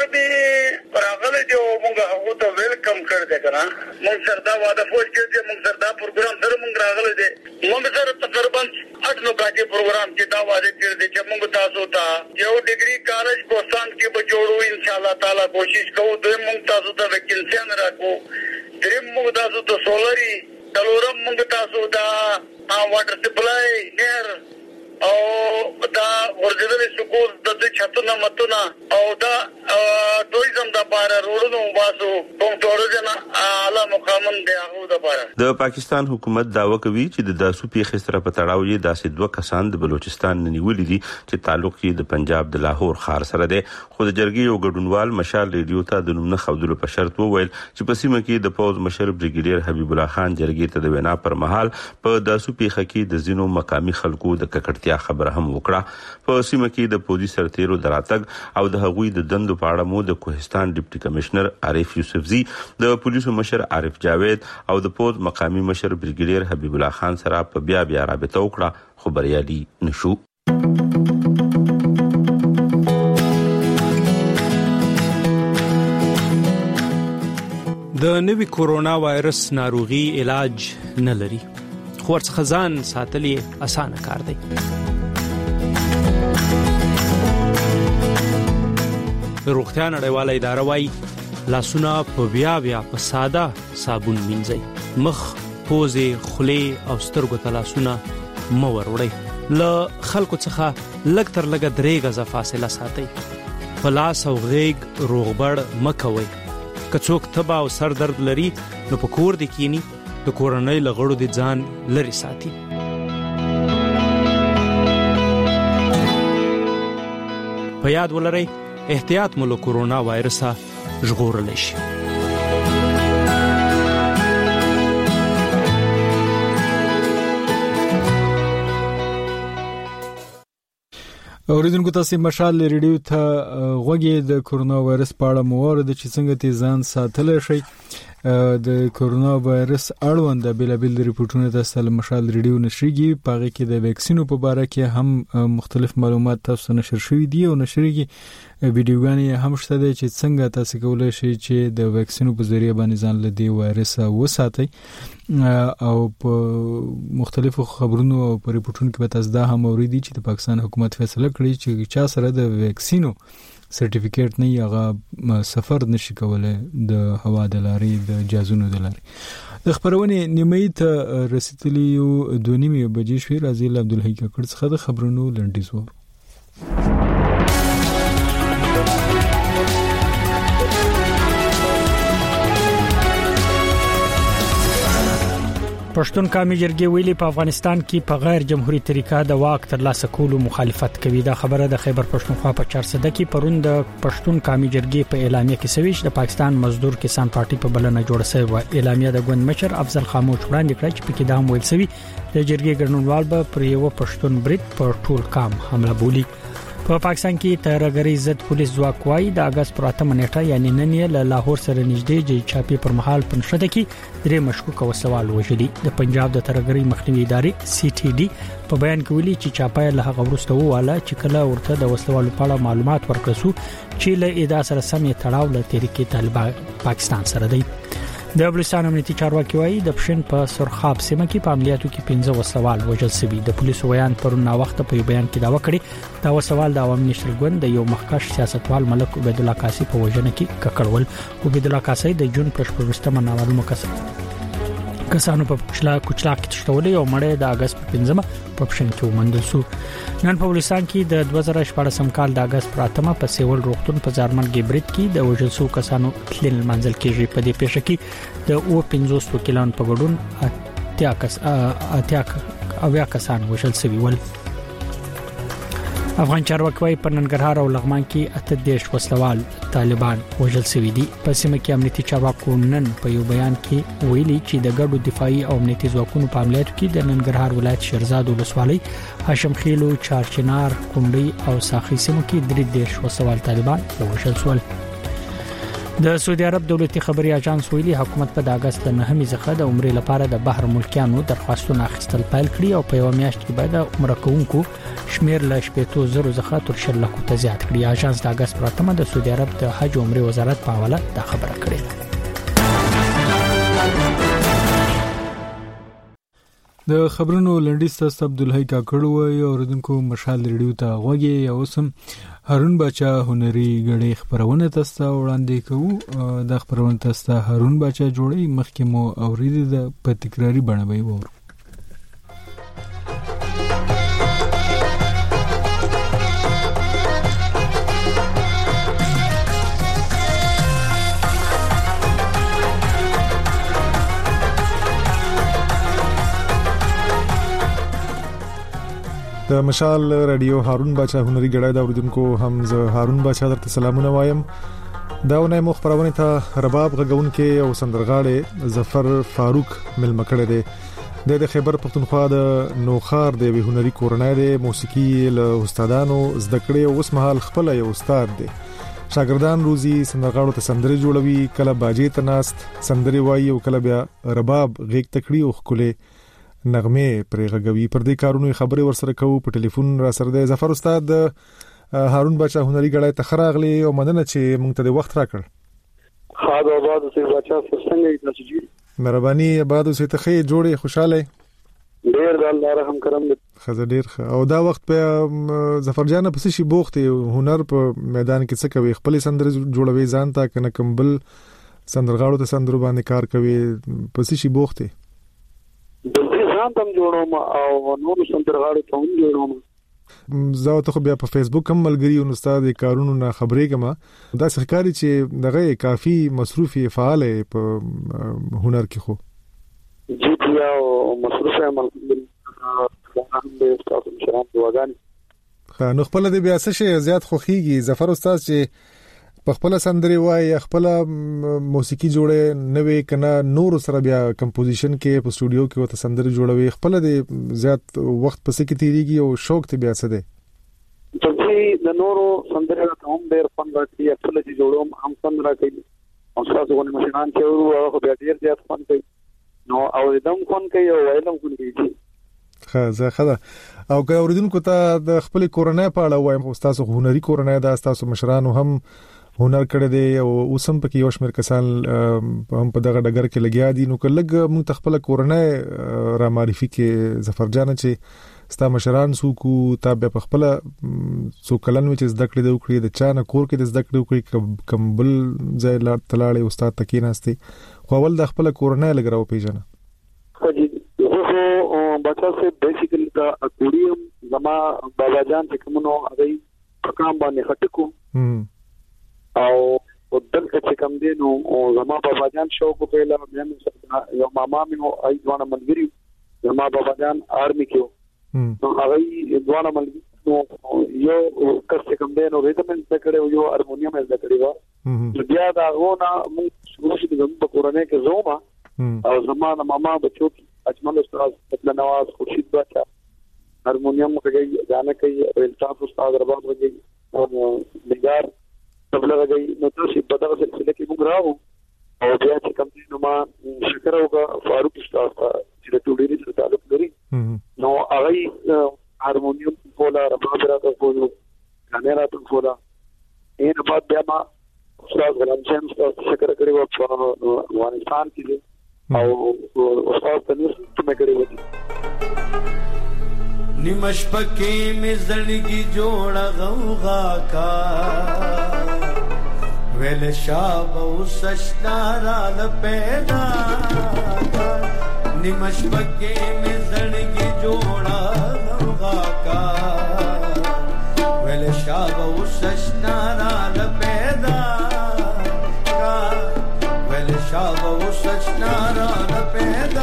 راغله جو موږ هغه ته ویلکم کړ دې کنه موږ سردا واده فوج کې چې موږ سردا پروګرام سره موږ راغله دې موږ سره تقریبا اټ نو کاږي پروګرام چې دا واده کړ دې چې موږ تاسو ته یو ډیګري کالج کوستان کې به جوړو ان شاء الله تعالی کوشش کوو دوی موږ تاسو ته وکیلسیان راکو دریم موږ تاسو ته سولري تلورم موږ تاسو ته واټر سپلای نهر او دا ورځې سکول د دې چاتونه متونه او دا ټوریزم د بار روډونو واسو کوم ټوریزم اعلی مقامن دی هغه د بار. د پاکستان حکومت داوا کوي چې د داسو پیښې سره په تړاو یې داسې دوه کسان د بلوچستان نیولې دي چې تعلق یې د پنجاب د لاهور ښار سره دی. خو د جرګې یو ګډونوال مشال ریډیو ته د نوم نه خودلو په شرط وویل چې په سیمه کې د پوز مشر بریګیډیر حبیب الله خان جرګې ته د وینا پر مهال په داسو پیښه کې د زینو مقامی خلکو د ککړتیا خبره هم وکړه. په سیمه کې د پولیس سرتیرو دراتګ او د هغوی د دندو په اړه مو د کوهستان ډیپټي کمشنر عارف یوسفزی د پولیسو مشر عارف جاوید او د پوز مقامی مشر بریګیډیر حبیب الله خان سره په بیا بیا رابطه وکړه خو بریالي نشو. د نوي کورونا وایرس ناروغي علاج نه لري خو ورڅخه ځان ساتلې اسانه کار دی. روغتیا نړیواله اداره وايي لاسونه په بیا بیا په ساده صابون مینځئ. مخ، پوزې، خولې او سترګو ته لاسونه مه وروړئ. له خلکو څخه لږ تر لږه درې غزه فاصله ساتئ. په لاس او غېږ روغبړ مه کوئ. که څوک تبه او سر درد لري نو په کور دې کینی د کورنۍ له غړو دې ځان لرې ساتي. په یاد ولرئ احتیاط مو له کورونا وایرسه ژغورلی شي. اوریدونکو تاسو مشال ریډیو ته غوږی د کورونا وایرس په اړه مو ورته چې څنګه ته ځان ساتل شي. د کورونا وایرس اړوند بلابل ریپورتونه د سل مشال ریډیو نشریږي پاغه کې د ویکسینو په اړه کې هم مختلف معلومات تاسو نشر شوي دي او نشریږي ویډیوګانې هم شته چې څنګه تاسو کولای شئ چې د ویکسینو په ذریعہ باندې ځان له دې وایرس وساتئ او په مختلفو خبرونو او په ریپورتونو کې به تاسو دا هم اوریدي چې د پاکستان حکومت فیصله کړې چې چا سره د ویکسینو سرټیفیکیټ نه هغه سفر نشي کولای د هوا د لارې د جازونو د لارې د خبرونه نیمه ته رسیدلی یو دوه نیمه بجې شوې راځي عبدالحی ککړ څخه د خبرونو لنډیز وو پښتون قومي جرګې ویلي په افغانستان کې په غیر جمهوریت طریقه د واک ترلاسه کولو مخالفت کوي. دا خبره د خیبر پښتونخوا په چارسده کې پرون د پښتون قومي جرګې په اعلامیه کې سوي د پاکستان مزدور کسان پارټي په بلنه جوړه شوی و. اعلامیه د ګوند مشر افضل خاموش وړاندې کړ چې په کې دا هم ویل سوي د جرګې ګډونوال به پر یو پښتون برید پر ټول قام حمله بولی. په پاکستان کې ترهګری ضد پولیس ځواک وايي د اگست پر اتمه نیټه یعنی نن یې له لاهور سره نږدې جې چاپی پر مهال پنځه کې درې مشکوک وسوال وژلي. د پنجاب د ترهګری مخنیوي ادارې سی ټي ډي په بیان کې ویلي چې چاپای له هغه وروسته واله چې کله ورته د وسوالو په اړه معلومات ورکړل شو چې له ادارې سره سمې تړاو له تحریک طالبان پاکستان سره دی. د بلوچستان امنیتي چارواکي وايي د پښین په سرخاب سیمه کې په عملیاتو کې پنځه وسوال وژل شوي. د پولیسو ویان پرون نا وخت په بیان کې دا وکړي دا وسوال د عوامي نشر ګوند د یو مخکښ سیاستوال ملک عبید الله قاسی په وژنه کې ککړول. عبید الله قاسی د جون پر شپږمه نامعلومه کس کسانو په کوچلا کوچلا کې تشتولې او مړې د اگست په پنځمه په پښین کې ومندل شو. نن په بلوچستان کې د دوه زره شپږم کال د اگست پر اتمه په سیول روغتون په زارمل ګبرید کې د وژل شو کسانو تلل منځل کېږي. په دې پیښه کې د او پنځوس وکیلان په ګډون اتیا کس اتیا اویا کسان وژل شوي ول. افغان چارواکي وايي په ننګرهار او لغمان کې اته دیش وسلوال طالبان وژل شوي دي. په سیمه کې امنیتي چارواکو نن په یو بیان کې ویلي چې د ګډو دفاعي او امنیتي ځواکونو په عملیاتو کې د ننګرهار ولایت شیرزاد ولسوالۍ هاشم خیلو چارچنار کونډي او ساخي سیمو کې درې دیش وسلوال طالبان وژل شول. د سعودي عرب دولتي خبري اژانس ویلي حکومت په اگست نهمې څخه د عمرې لپاره د بهر ملکیانو درخواستونه اخیستل پیل کړي او په یو میاشت کې به د عمره کوونکو شمیر له شپږ زره څخه تر شل لکو ته زیات کړي. اژانس د اگست پر اتمه د سعودي عرب د حج او عمرې وزارت په حواله دا خبره کړې ده. د خبرونو لنډیز تاسو عبدالحی کاکړ وای او ردونکو مشال ریډیو ته غوږی او سم هارون باچا هنري غړي خبرونه تاسو وړاندې کوو. د خبرونه تاسو هارون باچا جوړي مخکې مو اوریدي د په تکراری بڼه وي وره. د مشال رادیو هارون باچا هنري غړای دا اوریدونکو هم زه هارون باچا درته سلامونه وایم. دا ونه مخ خبرونه ته رباب غږون کې او سندرغاړي ظفر فاروق ملمکړه دي د خیبر پښتونخوا د نوخار د هنري کورنۍ د موسیقي له استادانو زده کړې او اوس مهال خپل یو استاد دی. شاګردان روزي سندرغاړو ته سندري جوړوي کله باجې تناست سندري وایي او کله بیا رباب غیږ تکړی او خله نغمه پرېغوي. پر دې کارونو خبرې ورسره کوو. په ټلیفون را سره د ظفر استاد هارون باچا هنري غړای ته خراغلی او مننه چې مونږ ته د وخت راکړ. خاد آباد سي باچا څنګه تاسو جی مهرباني آباد سي ته خې جوړې خوشاله ډیر د الله رحم کرم خزه ډیر ښه. او دا وخت په ظفر جان په سشي بوخت هنر په میدان کې څه کوي خپل سندر جوړوي ځان ته کنه کمبل سندرغاړو ته سندرو باندې کار کوي په سشي بوخت ځان تم جوړوم او نور سندرغاړو ته هم جوړوم. زه ته بیا په فیسبوک هم ملګری او استاد کارونو نه خبرې کما دا ښکاری چې دغه کافي مصروفي فعال په هنر کې خو جی بیا او مصروفه عمل هم د استاد مشران دواګان خا نو خپل د بیا څه شي زیات خوخيږي ظفر استاد چې په خپل سندري وای خپل موسیقي جوړه نوې کنا نور سره بیا کمپوزیشن کې په سټوډیو کې وته سندري جوړوي خپل د زیات وخت پسې کې تیریږي او شوق ته بیا څه ده چې د نورو سندري ته هم ډېر فن راځي خپل چې جوړوم هم فن راځي او تاسو غوښنه مشران چې ورو هغه بیا ډیر زیات فون کوي نو او دم فون کوي او ویلم فون کوي ښه زه خدا او که اوریدونکو ته د خپل کورنۍ په اړه وایم تاسو هنري کورنۍ دا تاسو مشرانو هم هنر کړی دی او اوسم پکې یو شمېر کسان هم په دغه ډګر کې لګیا دي نو کله موږ خپل کورنۍ را معرفي کې ظفر جان چې ستا مشران سو کو تابع په خپل سو کلن وچ زده کړې د وکړې د چانه کور کې د زده کړې وکړې کمبل ځای لا تلاړې استاد تکي نهسته خو ول د خپل کورنۍ لګراو پیژنه خو بچا سے بیسیکلی دا اکوډیم زما بابا جان چې کومو هغه کام باندې خټکو او دلته چې کوم دي نو زما بابا جان شوق په لاره مې یو ماما مې او ای ځوان ملګری زما بابا جان آرمي کې نو هغه ځوان ملګری نو یو کس چې کوم دی نو ریتم یې کړو یو هارمونیم یې کړو بیا دا غوونه موږ شروع شو د کورنۍ کې زوما او زما ماما بچو اجمل استاد فتح نواز خورشید بچا هارمونیم کوي غانا کوي الطاف استاد رباب کوي او نگار تبله کوي نو تاسو په دغه سلسله کې موږ راو او بیا چې کوم دي نو ما شکر وکړ فاروق استاد چې د ټوډيري سره تعلق لري نو هغه هارمونیم کولا رباب راته کوو غانا راته کولا این بعد بیا ما استاد غلام شم شکر کړی و په افغانستان کې او استاد تنور ته کړی و نیمش پکې می زړګي جوړ غوغا کا ویل شاب او سشنا را پیدا نیمش پکې می زړګي جوړ غوغا کا ویل شاب او سشنا را پیدا ویل شاب او سشنا را پیدا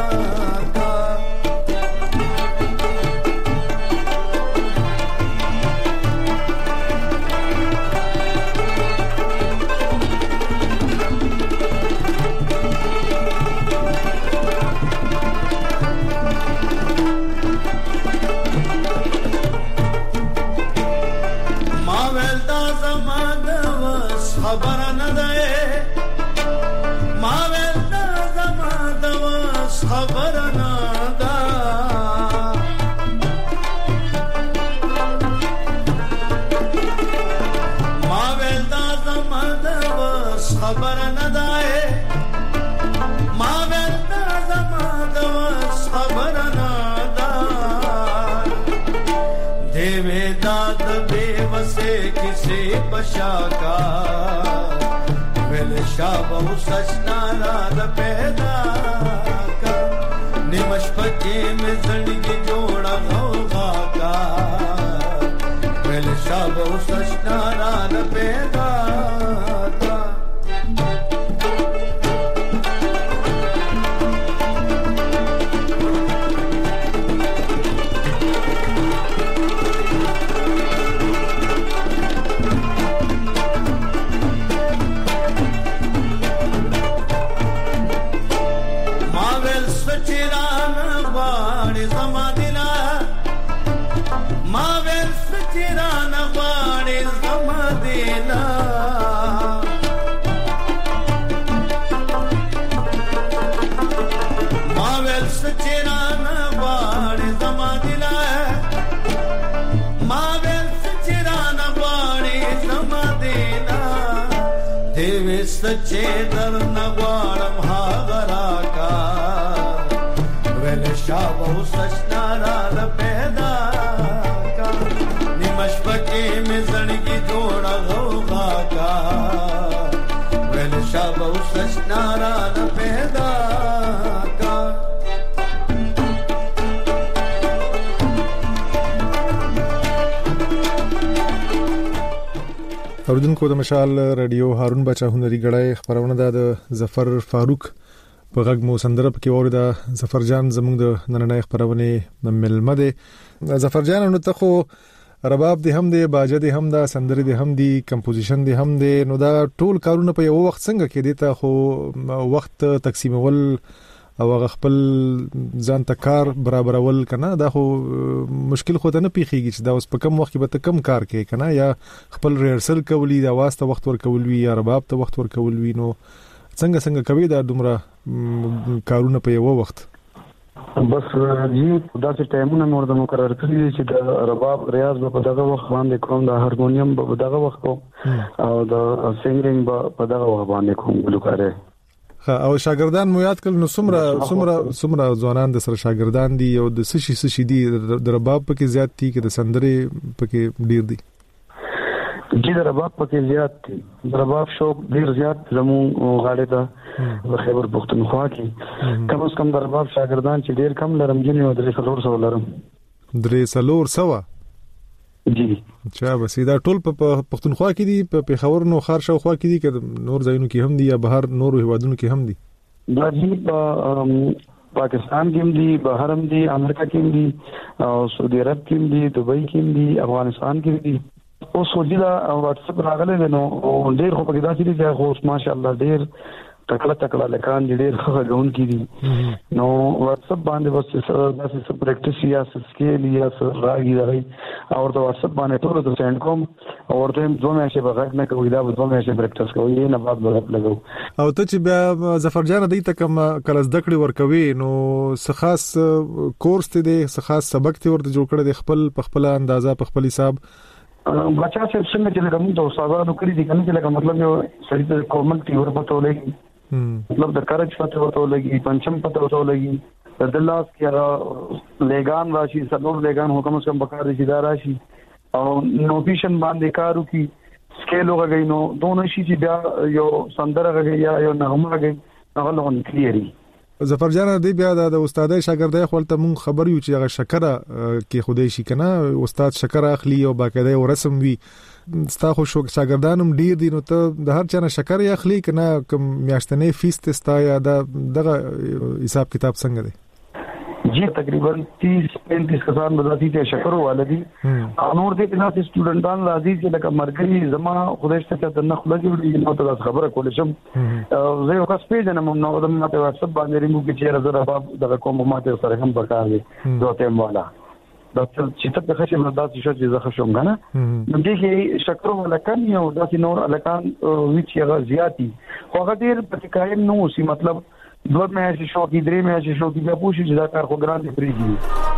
बशाका वेल शाब ओ सजना रात पैदा का निमश पके में जड़गी जोड़ा होगा का वेल शाब ओ सजना रात पैदा का सच्चे दर नगवारम हागरा का वेल शाब ओ सजना राल पैदा का निमश पके में जड़गी जोड़ा होगा का वेल शाब ओ सजना राल पैदा का اوردونکو د مشال رادیو هارون بچا هنري غړای خبرونه د ظفر فاروق په غږ مو سندره پکې اورده ظفر جان زموږ د نننۍ خبرونه ملمه ده ظفر جان نو ته خو رباب دی هم دی باجه دی هم دا سندره دی هم دی کمپوزیشن دی هم دی نو دا ټول کارونه په یو وخت څنګه کې دي ته خو وخت تقسیمول او هغه خپل ځان ته کار برابرول کنه دا خو مشکل خو ته نه پیخیږي چې دا اوس په کم وخت کې به کم کار کوي کنه یا خپل ریهرسل کولی دا واسطه وخت ورکول وی یا رباب ته وخت ورکول وی نو څنګه څنګه کوي دا دومره کارونه په یو وخت بس جی دا چې ټایمونه مور د مقرر کړی چې د رباب ریاض په دغه وخت باندې کوم د هارمونیم په دغه وخت او د سینګینګ په دغه وخت باندې کوم ګلوکاره او شاګردان مو یاد کړل نو څومره څومره څومره ځوانان د سره شاګردان دي او د سشي سشي دي د رباب پکې زیات دي کې د سندرې پکې ډیر دي چې د رباب پکې زیات دي د رباب شوق ډیر زیات زمو غاړه ته په خیبر پختونخوا کې کم از کم د رباب شاګردان چې ډیر کم لرم جنې او درې څلور سو لرم درې څلور سو جی چا بس دا ټول په پختونخوا کې دي په پیښور نو خار شاوخوا کې دي که نور ځایونو کې هم دي یا بهر نور هیوادونو کې هم دي دا جی په پاکستان کې هم دي بهر هم دي امریکا کې هم دي او سعودي عرب کې هم دي دوبۍ کې هم دي افغانستان کې دي اوس وځي دا واتس اپ راغلی نو ډېر خو پکې داسې دي چې خو ماشاءالله ډېر تکړه تکړه لکان ډېر ښه غون کړي نو واتس اپ باندې بس داسې څه پریکټیس یا سکیل یا راګي راغی او د واتس اپ باندې ټول د سند کوم او ورته دوه میاشتې بغیر نه کوي دا دوه میاشتې پریکټیس کوي نه بعد بغیر لګو او ته چې بیا ظفر جان دې ته کوم کله زده کړې ورکوي نو څه خاص کورس ته دې څه خاص سبق ته ورته جوړ کړی د خپل په خپل اندازه په خپل حساب بچا چې څنګه چې کوم د استادانو کړی دي کنه چې لکه مطلب یو سړی ته کومل تی ورپته ولګي مطلب د کارج پته ورته ولګي پنچم پته ورته ولګي د لاس کې لګان راشي سلور لګان حکم سم بکار دي دا راشي او نوټیشن باندې کارو کی سکیل وګړي نو دوه شي چې بیا یو سندره غږی یا یو نغمه غږی هغه لون کلیری ظفر جان دې بیا د استادای شاګردای خپل مون خبر یو چې هغه شکره کې خدای شي کنه استاد شکر اخلي او باقاعده او رسم وی ستا خو شو شاګردانم ډیر دي نو ته د هر چا نه شکر اخلي کنه کوم میاشتنې فیس تستا یا دغه حساب کتاب څنګه دی جی تقریبا تیس پینتیس کسان بداتی ته شکر والدي انور دې نه چې سټوډنټان راځي چې لکه مرګري زما خدای ته ته نه خلګي نو ته خبره کول شم زه یو کس پیژنم نو د ماته واتس اپ باندې ریمو کې چې راځه رباب د کوم ماته سره هم پکار دي دوته والا دا چې ته په خښه مدد شو چې زه خښوم غنه نو دې کې شکر ولکن یو داسې نور الکان وچ هغه زیاتی خو هغه ډیر پکې قائم نو سي مطلب دوه میاشتې شو کې درې میاشتې شو کې بیا پوښي چې دا کار خو ګران دی پریږي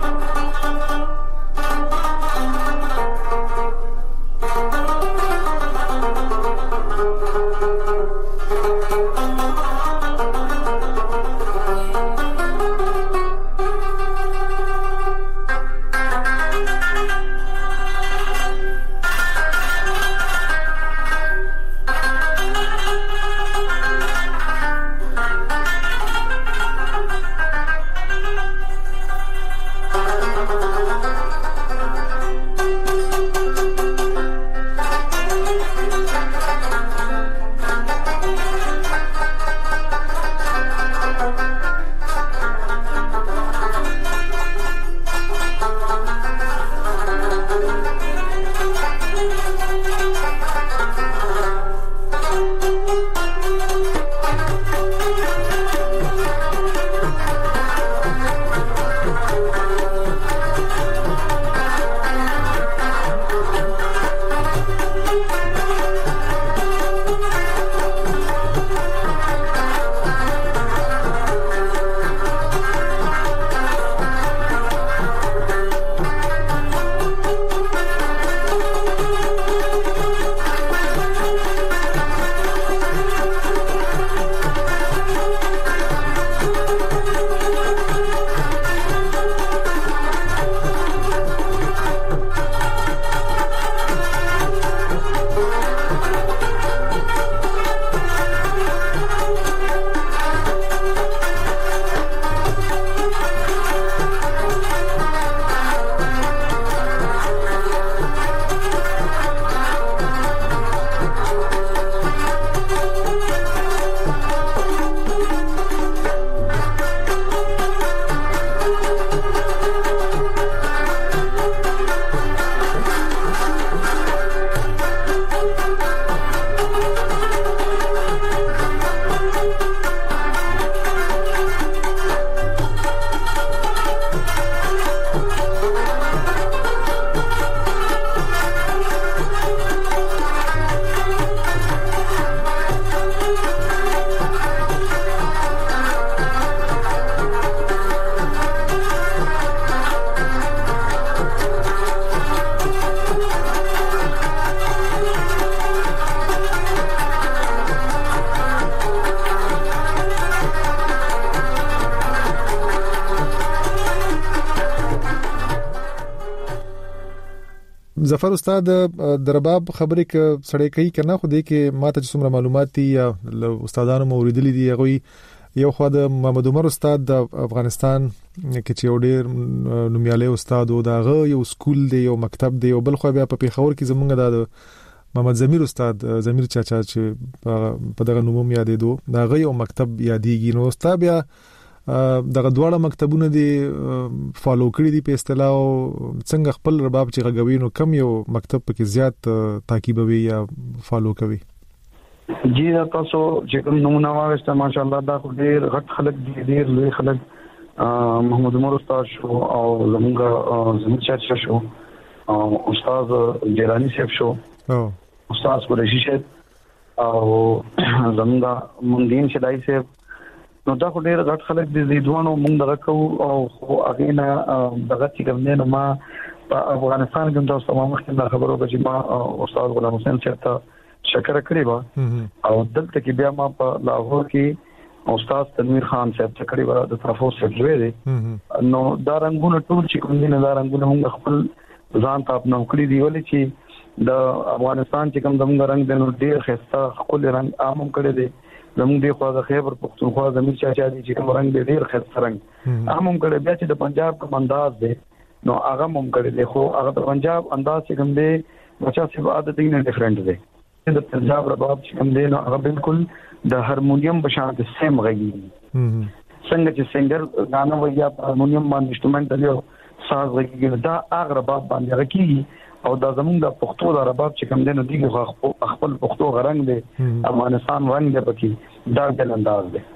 ظفر استاد د رباب خبرې ک سړی کوي کنه خو دې کې ماته څومره معلومات دي یا استادانو موریدلې دي هغه یو خو د محمد عمر استاد د افغانستان کې چې ډېر نومیاله استاد او داغه یو سکول دی یو مکتب دی او بل خو بیا په پیښور کې زمونږ د محمد زمیر استاد زمیر چاچا چې په دغه نوم یادې دو داغه یو مکتب یادېږي نو استاد بیا دغه دواړه مکتبونه دي فالو کړی دي په اصطلاح او څنګه خپل رباب چې غوي نو کم یو مکتب پکې زیات تعقیبوي یا فالو کوي. جی تاسو چې کوم نمونه واغسته ماشاءالله دا ډېر غټ خلک دي ډېر لوی خلک محمد عمر استاد شو او زمونږ زموږ چاچا شو او استاد جیلانی صاحب شو او استاد قریشی صاحب او زمونږ مندین شدای صاحب نو دا خو ډېر غټ خلک دي د دوانو مونږ دغه کو او خو هغه نه دغه چې کوم نه ما په افغانستان کې تاسو ما مخکې خبرو کې ما استاد غلام حسین صاحب ته شکر کړی و او دلته کې بیا ما په لاهور کې استاد تنویر خان صاحب ته کړی و د طرفو سره دی نو دا رنگونه ټول چې کوم نه دا رنگونه موږ خپل ځان ته خپل کړی دی ولې چې د افغانستان چې کوم دغه رنگ د نور ډېر خسته خپل رنگ عام کړی دی زموږ دی خو د خیبر پختونخوا زمیر چاچا دي چې کوم رنگ دی ډیر خسته رنگ هم هم کړي بیا چې د پنجاب کوم انداز دی نو هغه هم کړي دی خو هغه د پنجاب انداز چې کوم دی بچا سی عادت یې نه ډیفرنٹ دی د پنجاب رباب چې کوم دی نو هغه بالکل د هارمونیم په شان د سیم غږی څنګه چې سنگر غانا ویا هارمونیم باندې انسټرومنټ دی ساز غږی دا هغه رباب باندې غږی او دا زمونږ د پښتو د رباب چې کوم دی نو دیږي خپل پښتو غرنګ دی افغانستان رنګ دی پکې دا د انداز دی.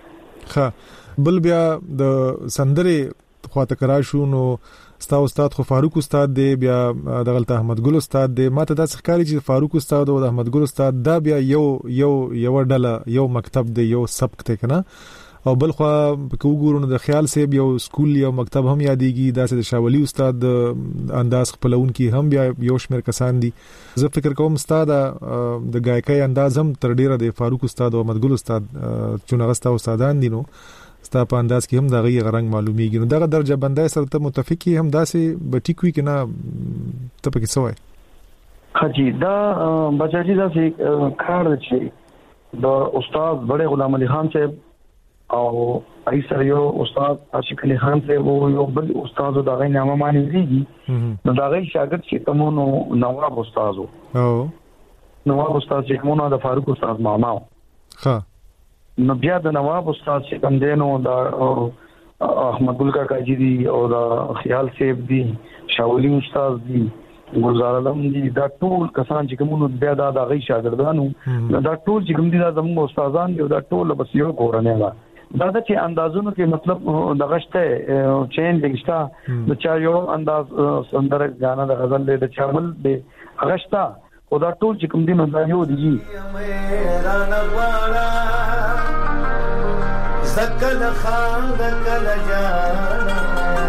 ښه بل بیا د سندرې خواته کرا شو نو ستا استاد خو فاروق استاد دی بیا دغلت احمد ګل استاد دی ماته دا ښکاري چې فاروق استاد او احمد ګل استاد دا بیا یو یو یو ډله یو مکتب دی یو سبق دی کنه او بل خو په وګورو د خیال سیب یو سکول یو مکتب هم یادېږي دا چې د شاولی استاد انداز خپلون کی هم بیا یو شمیر کسان دي زه فکر کوم استاد د گایکای انداز هم تر ډیره د فاروق استاد او احمد ګل استاد چونغستا استادان دي نو ستا په انداز کې هم دغه غرنګ معلومیږي نو دغه درجه بندای سره ته متفقی هم داسې بټیکوي کنه ته پکې سوای خاجي دا بچاجي دا سي کار چې د استاد بڑے غلام علي خان صاحب او ایسر یو استاد عاشق علي خان صاحب او یو بل استاد دغه نامه باندې دیږي نو دغه شاګرد چې کومو نواب استاد او نواب استاد چې کومو د فاروق استاد ماما ها نو بیا د نواب استاد چې کوم دینو د احمد ګل کاکا جی دی او د خیال صاحب دی شاولی استاد دی گلزار علم دی دا ټول کسان چې کومو بیا د دغه شاګردانو دا ټول چې کوم دي دا زموږ استادان دي دا ټول بس یو کورنۍ ده دا چې اندازونو کې مطلب دغه شته چین لګشتا د چا یو انداز سندره غانا د غزل د چابل د غشتا او دا ټول چې کوم دي نو دا یو دي سکل خان دکل جانا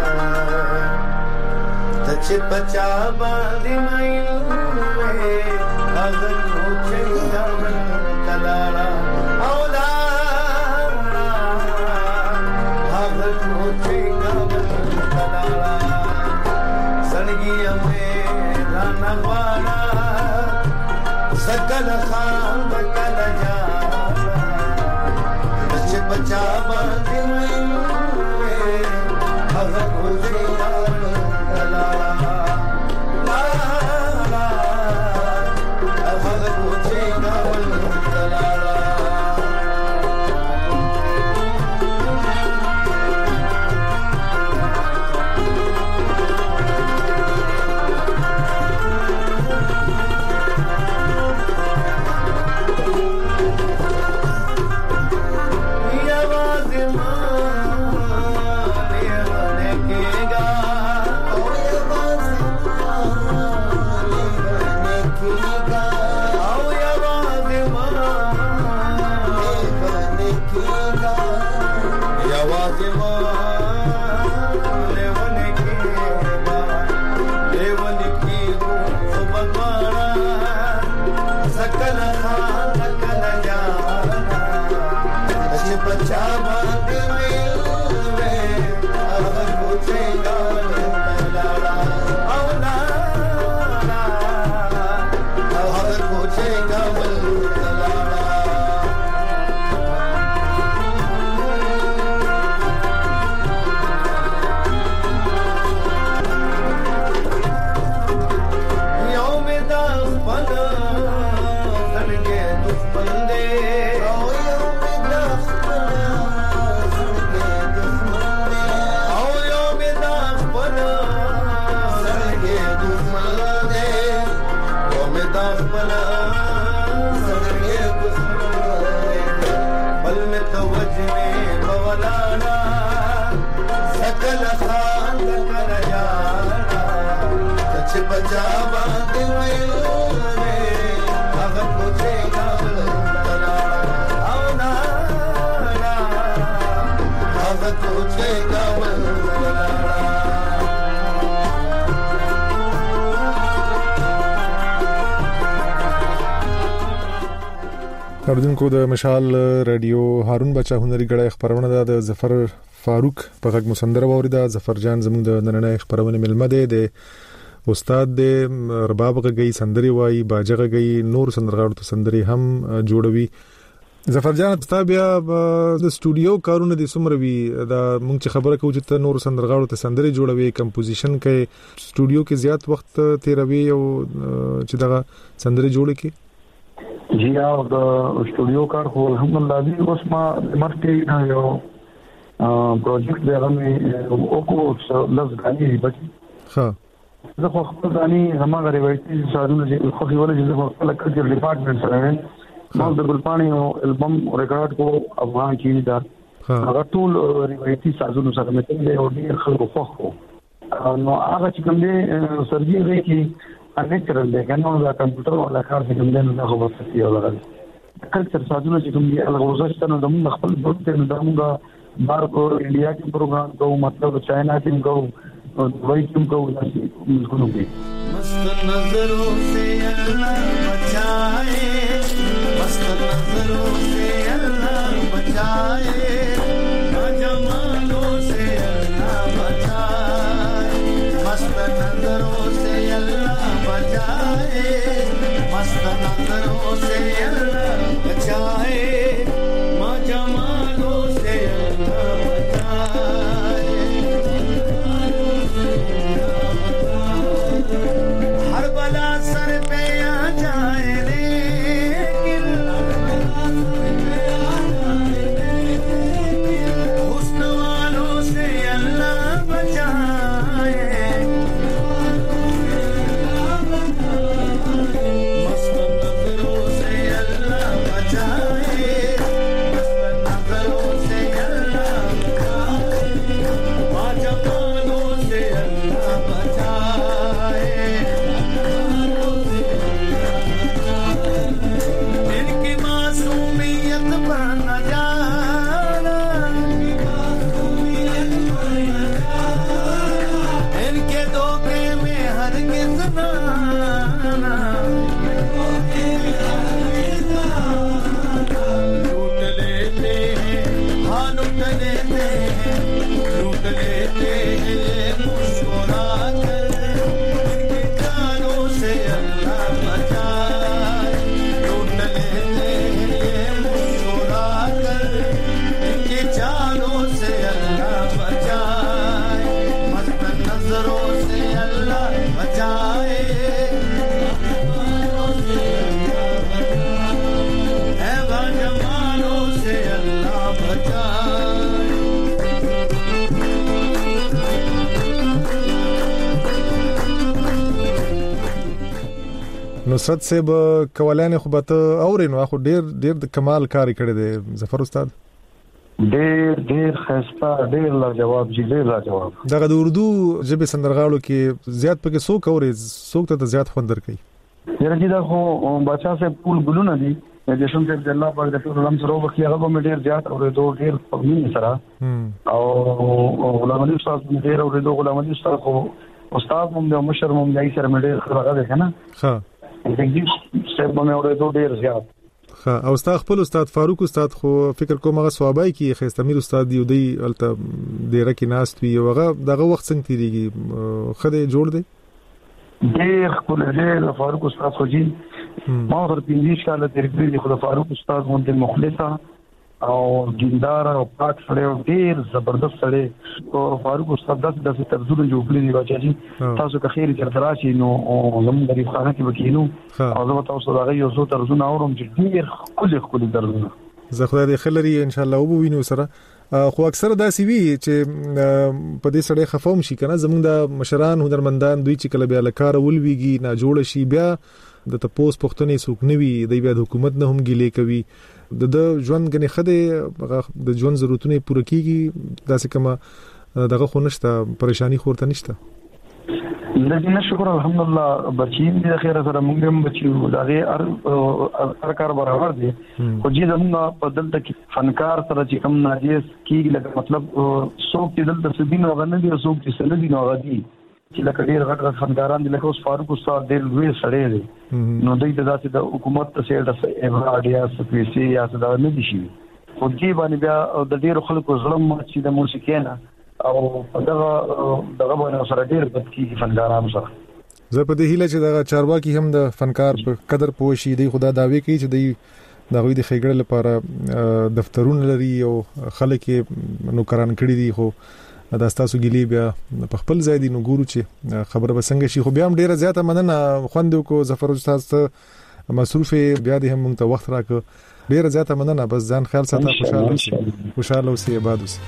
تچ پچا باندې مې اگر نو چنګ کلالا सकल खान बकल जाना बच बचा बांधे में हर गुजरिया कला ला ला हर गुजरिया कला اوردونکو د مشال رادیو هارون بچا هنري غړې خبرونه د ظفر فاروق په غږ مسندره وریدا. ظفر جان زموږ د نننۍ خبرونه ملمه ده د استاد د رباب غږی سندري وای باجه غږی نور سندرغاړو ته سندري هم جوړوي. ظفر جان تاسو بیا د استودیو کارونه د سمروي دا مونږ چې خبره کوو چې نور سندرغاړو ته سندري جوړوي کمپوزیشن کوي استودیو کې زیات وخت تیروي او چې دا سندري جوړ کی جی او د استودیو کار خو الحمدلله دی اوس ما مرته یو پروجیکټ دی هغه او کو لږ غاني بچي ها زه خو خپل غاني زموږ روایتي سازونه چې خو خو ولې زه خپل کلچر ډپارټمنټ سره ما د ګلپانی او البم ریکارډ کو افغان کې دا هغه ټول روایتي سازونه سره مته دی او ډیر خلکو خو خو نو هغه چې کوم دی سرجي دی کې انیچرل دی کنه دا کمپیوټر ولا کار چې کوم دی نو هغه وستی ولا کلچر سازونه چې کوم دی هغه ورزش نه د خپل بوت ته د موږ بار کو انډیا کې پروګرام کو مطلب چاینا کې کو دوی کوم کو موږ کوو मस्त नजरों से अल्लाह बचाए मस्त नजरों से अल्लाह बचाए जमालों से अल्लाह बचाए मस्त नजरों से अल्लाह बचाए मस्त नजरों से अल्लाह बचाए मां जमालों से अल्लाह बचाए हर बला सर पे आ जाए लेकिन हुस्न वालों से अल्लाह बचाए मस्त नजरों से अल्लाह बचाए मस्त नजरों से अल्लाह मां जमालों से अल्लाह बचाए इनकी मासूमियत पर न जाना इनके धोखे में हरगिज़ न आना लूट लेते हैं हाँ लूट लेते हैं लूट लेते हैं मुस्कुरा कर इनकी जानों से अल्लाह बचाए लूट लेते हैं मुस्कुरा कर इनकी जानों से अल्लाह बचाए मस्त नजरों से अल्लाह बचाए है बाजमालों से अल्लाह बचाए نصرت صاحب کولانه خو به ته اورینو خو ډیر ډیر د کمال کاری کړی دی ظفر استاد ډیر ډیر خسته ډیر لا جواب جی ډیر لا جواب دغه د اردو ژبه سندرغاړو کې زیات پکې څوک اوري څوک ته زیات خوند درکې یره چې دا خو بچا سه پول ګلونه دي د شوم ته د الله پاک د ټول علم سره وکي هغه مې ډیر زیات اورېدو ډیر په مين سره او غلام علي استاد مې ډیر اورېدو غلام علي استاد خو استاد مې د مشر مې دای سره مې ډیر خبره ده کنه ها دغه څه مې اورېدو ډیر زیات ها او استاد خپل استاد فاروق استاد خو فکر کوم هغه ثوابای کی خستمیر استاد دی دی الته ډیره کې ناست وی هغه دغه وخت څنګه تیریږي خدای جوړ دی ډیر خپل ډیر فاروق استاد خو جی ما ور پنځه کال تیر کړی خو د فاروق استاد غونډه مخلصه او ګیندار او پاک سره ډیر زبردست سره او فاروق استاد داس داس ترجمه جوړ کړی دی بچی تاسو که خیر چر دراشي نو زموږ د خانه کې وکینو او زه تاسو راغی یو څو ترجمه اورم چې ډیر کلی کلی ترجمه زه خدای دې خلري ان شاء الله وبوینو سره خو اکثر دا سی وی چې په دې سړی خفوم شي کنه زموږ د مشران هنرمندان دوی چې کله بیا لکار ولويږي نه جوړ شي بیا د تپوس پښتنې سوق نوي د بیا د حکومت نه هم ګیلې کوي د د ژوند غني خده د ژوند ضرورتونه پوره کیږي داسې کما دغه خونشته پریشانی خورته نشته لکه شکر الحمدلله بچیم دي خیر سره موږ هم بچو دغه هر کار برابر دي خو چې زموږ په دلته کې فنکار سره چې کم ناجیز کیږي لکه مطلب څوک چې دلته سدين وغنه دي څوک چې سندي نو غدي چې لکه ډیر غټ غټ فنکاران دي لکه اوس فاروق استاد ډیر لوی سړی دی نو دوی ته داسې د حکومت ته سیل ایوارډ یا سپیسي یا څه دا نه دي شي خو دې باندې بیا د ډیر خلکو ظلم چې د موسیقي نه او دغه دغه باندې سره ډیر بد کیږي فنکارانو سره زه په دې هیله چې دغه چارواکي هم د فنکار په قدر پوه شي دی خدا داوی کوي چې دی دغه د خېګړې لپاره دفترونه لري او خلک نوکران کړی دي خو دا تاسو ګلی بیا په خپل ځای دی نو ګورو چې خبره به څنګه شي خو بیا هم ډیره زیاته مننه خوندو کو ظفر استاد ته مصروف بیا دې هم ته وخت راکړه ډیره زیاته مننه بس ځان خیال ساته خوشاله اوسئ خوشاله اوسئ آباد اوسئ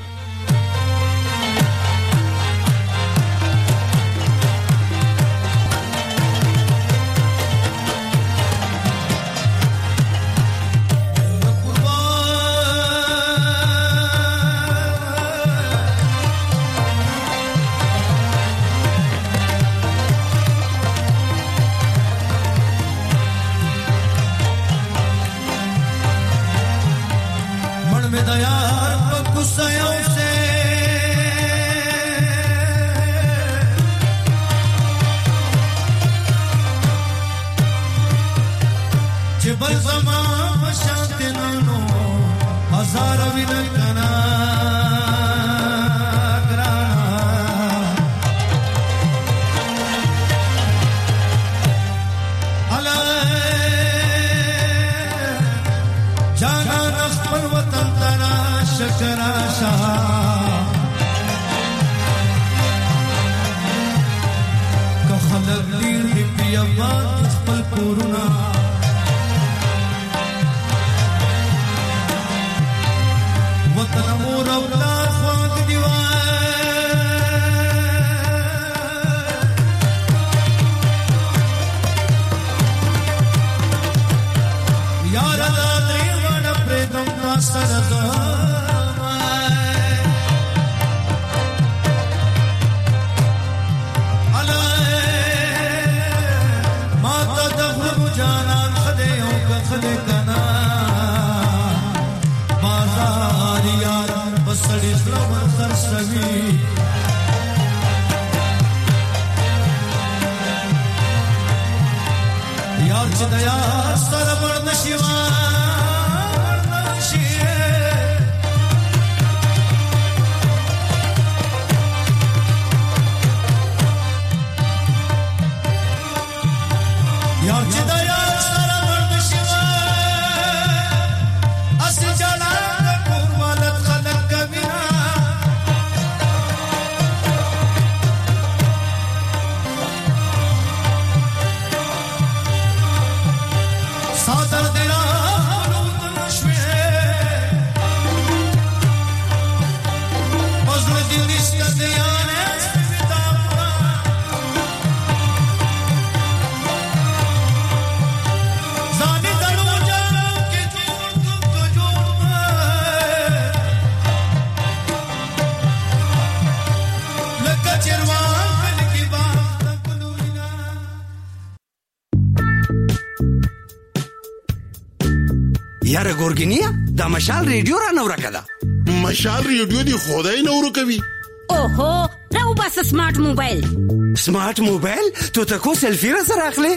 یاره ګورګینیا دا مشال ریډیو را نو راکړه مشال ریډیو دی خدای نو ورکوي اوهو راو بس سمارټ موبایل سمارټ موبایل ته تاسو سلفي را سره اخلي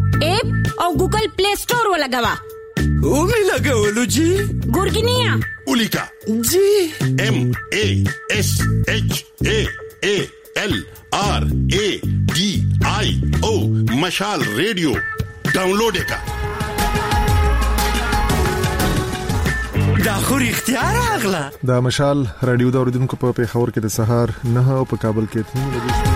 اپ او ګوګل پلی سٹور ولګوا او می لګولو جی ګورګینیا اولیکا جی ام ا اس اچ ا ا ال ار ا ډي آی او مشال ریډیو ډاونلوډ یې کا. دا خو رښتیا راغله. دا مشال رادیو د اوریدونکو په پیښور کې د سهار نه او په کابل کې